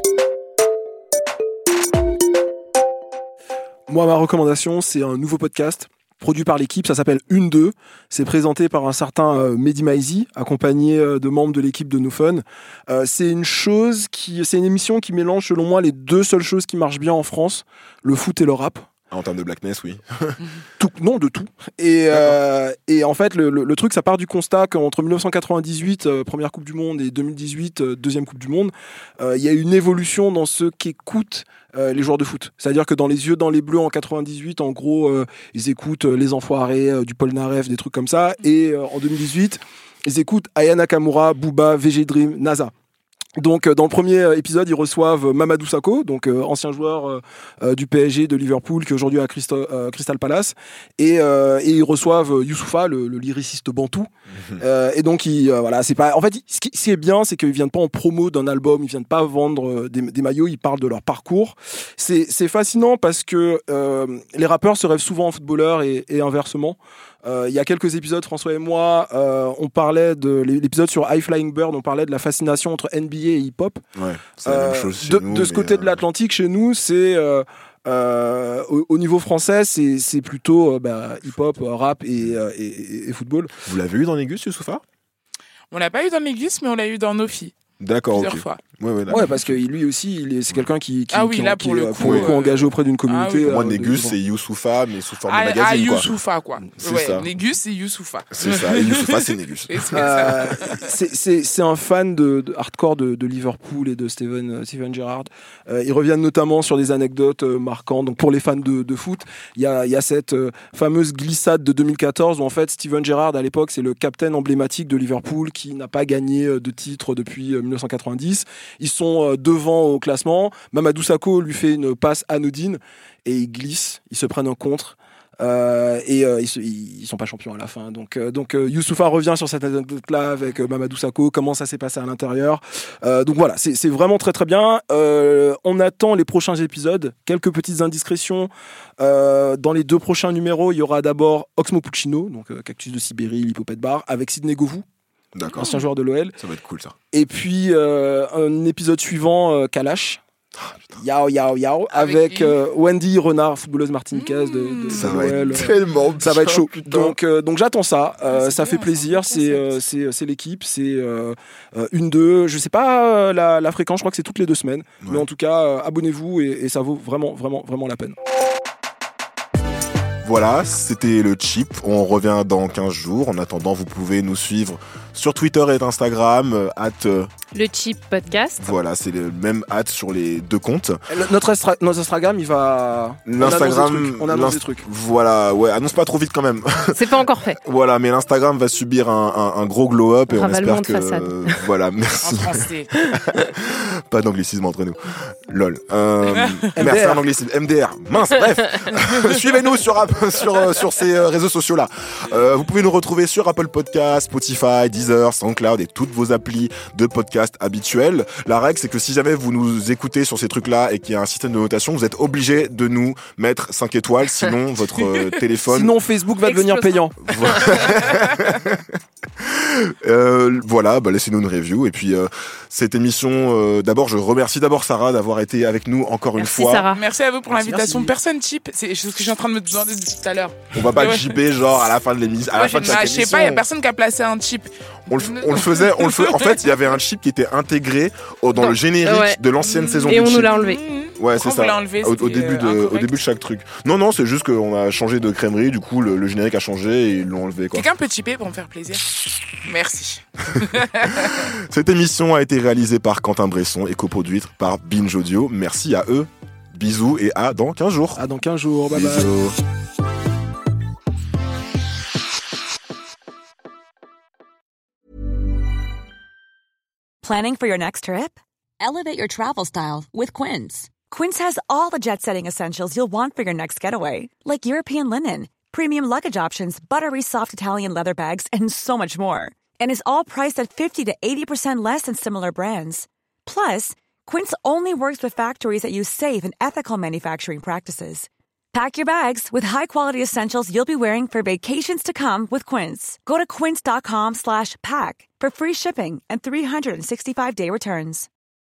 Moi, ma recommandation, c'est un nouveau podcast produit par l'équipe, ça s'appelle Une deux. C'est présenté par un certain euh, Mehdi Maizi, accompagné euh, de membres de l'équipe de No Fun. Euh, c'est une chose qui, c'est une émission qui mélange, selon moi, les deux seules choses qui marchent bien en France, le foot et le rap. En termes de blackness, oui. tout, non, de tout. Et, euh, et en fait, le, le, le truc, ça part du constat qu'entre dix-neuf cent quatre-vingt-dix-huit, euh, première Coupe du Monde, et deux mille dix-huit, euh, deuxième Coupe du Monde, euh, il y a une évolution dans ce qu'écoutent euh, les joueurs de foot. C'est-à-dire que dans Les Yeux dans les Bleus en quatre-vingt-dix-huit, en gros, euh, ils écoutent euh, Les Enfoirés, euh, du Polnareff, des trucs comme ça. Et euh, en deux mille dix-huit, ils écoutent Aya Nakamura, Booba, V G Dream, NASA. Donc dans le premier épisode, ils reçoivent Mamadou Sakho, donc euh, ancien joueur euh, du P S G, de Liverpool, qui est aujourd'hui à Christo- euh, Crystal Palace, et, euh, et ils reçoivent Youssoupha, le, le lyriciste bantou. Mmh. Euh, et donc ils, euh, voilà, c'est pas. En fait, ce qui, ce qui est bien, c'est qu'ils viennent pas en promo d'un album, ils viennent pas vendre des, des maillots, ils parlent de leur parcours. C'est, c'est fascinant parce que euh, les rappeurs se rêvent souvent en footballeurs et, et inversement. Euh, il y a quelques épisodes, François et moi, euh, on parlait de l'épisode sur High Flying Bird, on parlait de la fascination entre N B A et hip-hop. Ouais, c'est la euh, même chose chez de, nous, de ce côté euh... de l'Atlantique, chez nous, c'est euh, euh, au, au niveau français, c'est, c'est plutôt euh, bah, hip-hop, rap et, euh, et, et, et football. Vous l'avez eu dans Négus, Youssoupha? On l'a pas eu dans Négus, mais on l'a eu dans Nofi. D'accord, plusieurs ok. fois. Ouais, ouais, ouais, parce que lui aussi, il est, c'est quelqu'un qui, qui, ah oui, qui, là, qui pour est le pour coup, le coup euh... engagé auprès d'une communauté. Ah oui. Moi, euh, Négus, de... c'est Youssoupha, mais sous forme ah, de magazine. Ah, quoi. Youssoupha, quoi. C'est ouais, ça. Négus, c'est Youssoupha. C'est ça, et Youssoupha, c'est Négus. c'est, euh, c'est, c'est, c'est un fan de, de hardcore de, de Liverpool et de Steven, Steven Gerrard. Euh, ils reviennent notamment sur des anecdotes euh, marquantes. Donc, pour les fans de, de foot, il y a, y a cette euh, fameuse glissade de deux mille quatorze où, en fait, Steven Gerrard, à l'époque, c'est le capitaine emblématique de Liverpool qui n'a pas gagné de titre depuis euh, dix-neuf cent quatre-vingt-dix. Ils sont euh, devant au classement. Mamadou Sakho lui fait une passe anodine et ils glissent, ils se prennent un contre. Euh, et euh, ils, se, ils sont pas champions à la fin. Donc, euh, donc euh, Youssoupha revient sur cette anecdote-là avec euh, Mamadou Sakho, comment ça s'est passé à l'intérieur. Euh, donc voilà, c'est, c'est vraiment très très bien. Euh, on attend les prochains épisodes. Quelques petites indiscrétions. Euh, dans les deux prochains numéros, il y aura d'abord Oxmo Puccino, donc euh, Cactus de Sibérie, l'Hippopète Bar, avec Sidney Govou. D'accord. Ancien joueur de l'O L. Ça va être cool, ça. Et puis, euh, un épisode suivant, euh, Kalash. Oh, yao, yao, yao. Avec, avec euh, Wendy Renard, footballeuse martiniquaise de, de, ça de va l'O L. Être tellement ça va être chaud. Putain. Donc, euh, donc j'attends ça. Euh, ah, ça bien, fait plaisir. Ça c'est, euh, c'est, c'est l'équipe. C'est euh, euh, une, deux. Je sais pas euh, la, la fréquence. Je crois que c'est toutes les deux semaines. Ouais. Mais en tout cas, euh, abonnez-vous et, et ça vaut vraiment, vraiment, vraiment la peine. Voilà, c'était le Chip. On revient dans quinze jours. En attendant, vous pouvez nous suivre sur Twitter et Instagram, euh, at, euh, Le Chip Podcast. Voilà, c'est le même at sur les deux comptes. Le- notre, Instra- notre Instagram, il va. L'Instagram, On annonce des l'Inst- trucs. Voilà, ouais, annonce pas trop vite quand même. C'est pas encore fait. Voilà, mais l'Instagram va subir un, un, un gros glow-up et on Ravalement espère de que. façade. euh, voilà, merci. En français. Pas d'anglicisme entre nous. Lol. Euh, M D R. merci un anglicisme. M D R. Mince, bref. Suivez-nous sur, app- sur, euh, sur ces euh, réseaux sociaux-là. Euh, vous pouvez nous retrouver sur Apple Podcasts, Spotify, Deezer, SoundCloud et toutes vos applis de podcast habituels. La règle, c'est que si jamais vous nous écoutez sur ces trucs-là et qu'il y a un système de notation, vous êtes obligé de nous mettre cinq étoiles, sinon votre euh, téléphone... Sinon, Facebook va devenir payant. Euh, voilà, bah laissez-nous une review. Et puis euh, cette émission, euh, d'abord, je remercie d'abord Sarah d'avoir été avec nous encore Merci, une fois. Sarah. Merci à vous pour Merci, l'invitation. merci. Personne cheap. C'est ce que je suis en train de me demander depuis tout à l'heure. On va pas Ouais. chipper genre à la fin de l'émission, à Moi, la fin de j'ai- chaque ah, je sais émission. pas, il y a personne qui a placé un chip. On le, on le faisait, on le faisait. En fait, il y avait un chip qui était intégré au- dans Dans- le générique ouais. de l'ancienne saison Et du on chip. nous l'a enlevé. Ouais, Pourquoi c'est vous ça. l'avez enlevé, Au, au c'était, début de, euh, au incorrect début de chaque truc. Non, non, c'est juste qu'on a changé de crèmerie. Du coup, le, le générique a changé et ils l'ont enlevé. Quoi. Quelqu'un peut chipper pour me faire plaisir? Merci. Cette émission a été réalisée par Quentin Bresson et coproduite par Binge Audio. Merci à eux. Bisous et à dans quinze jours. À dans quinze jours. Bye bye. Bisous. Planning for your next trip? Elevate your travel style with Quince. Quince has all the jet-setting essentials you'll want for your next getaway, like European linen, premium luggage options, buttery soft Italian leather bags, and so much more. And is all priced at fifty to eighty percent less than similar brands. Plus, Quince only works with factories that use safe and ethical manufacturing practices. Pack your bags with high-quality essentials you'll be wearing for vacations to come with Quince. Go to quince.com slash pack for free shipping and three sixty-five day returns.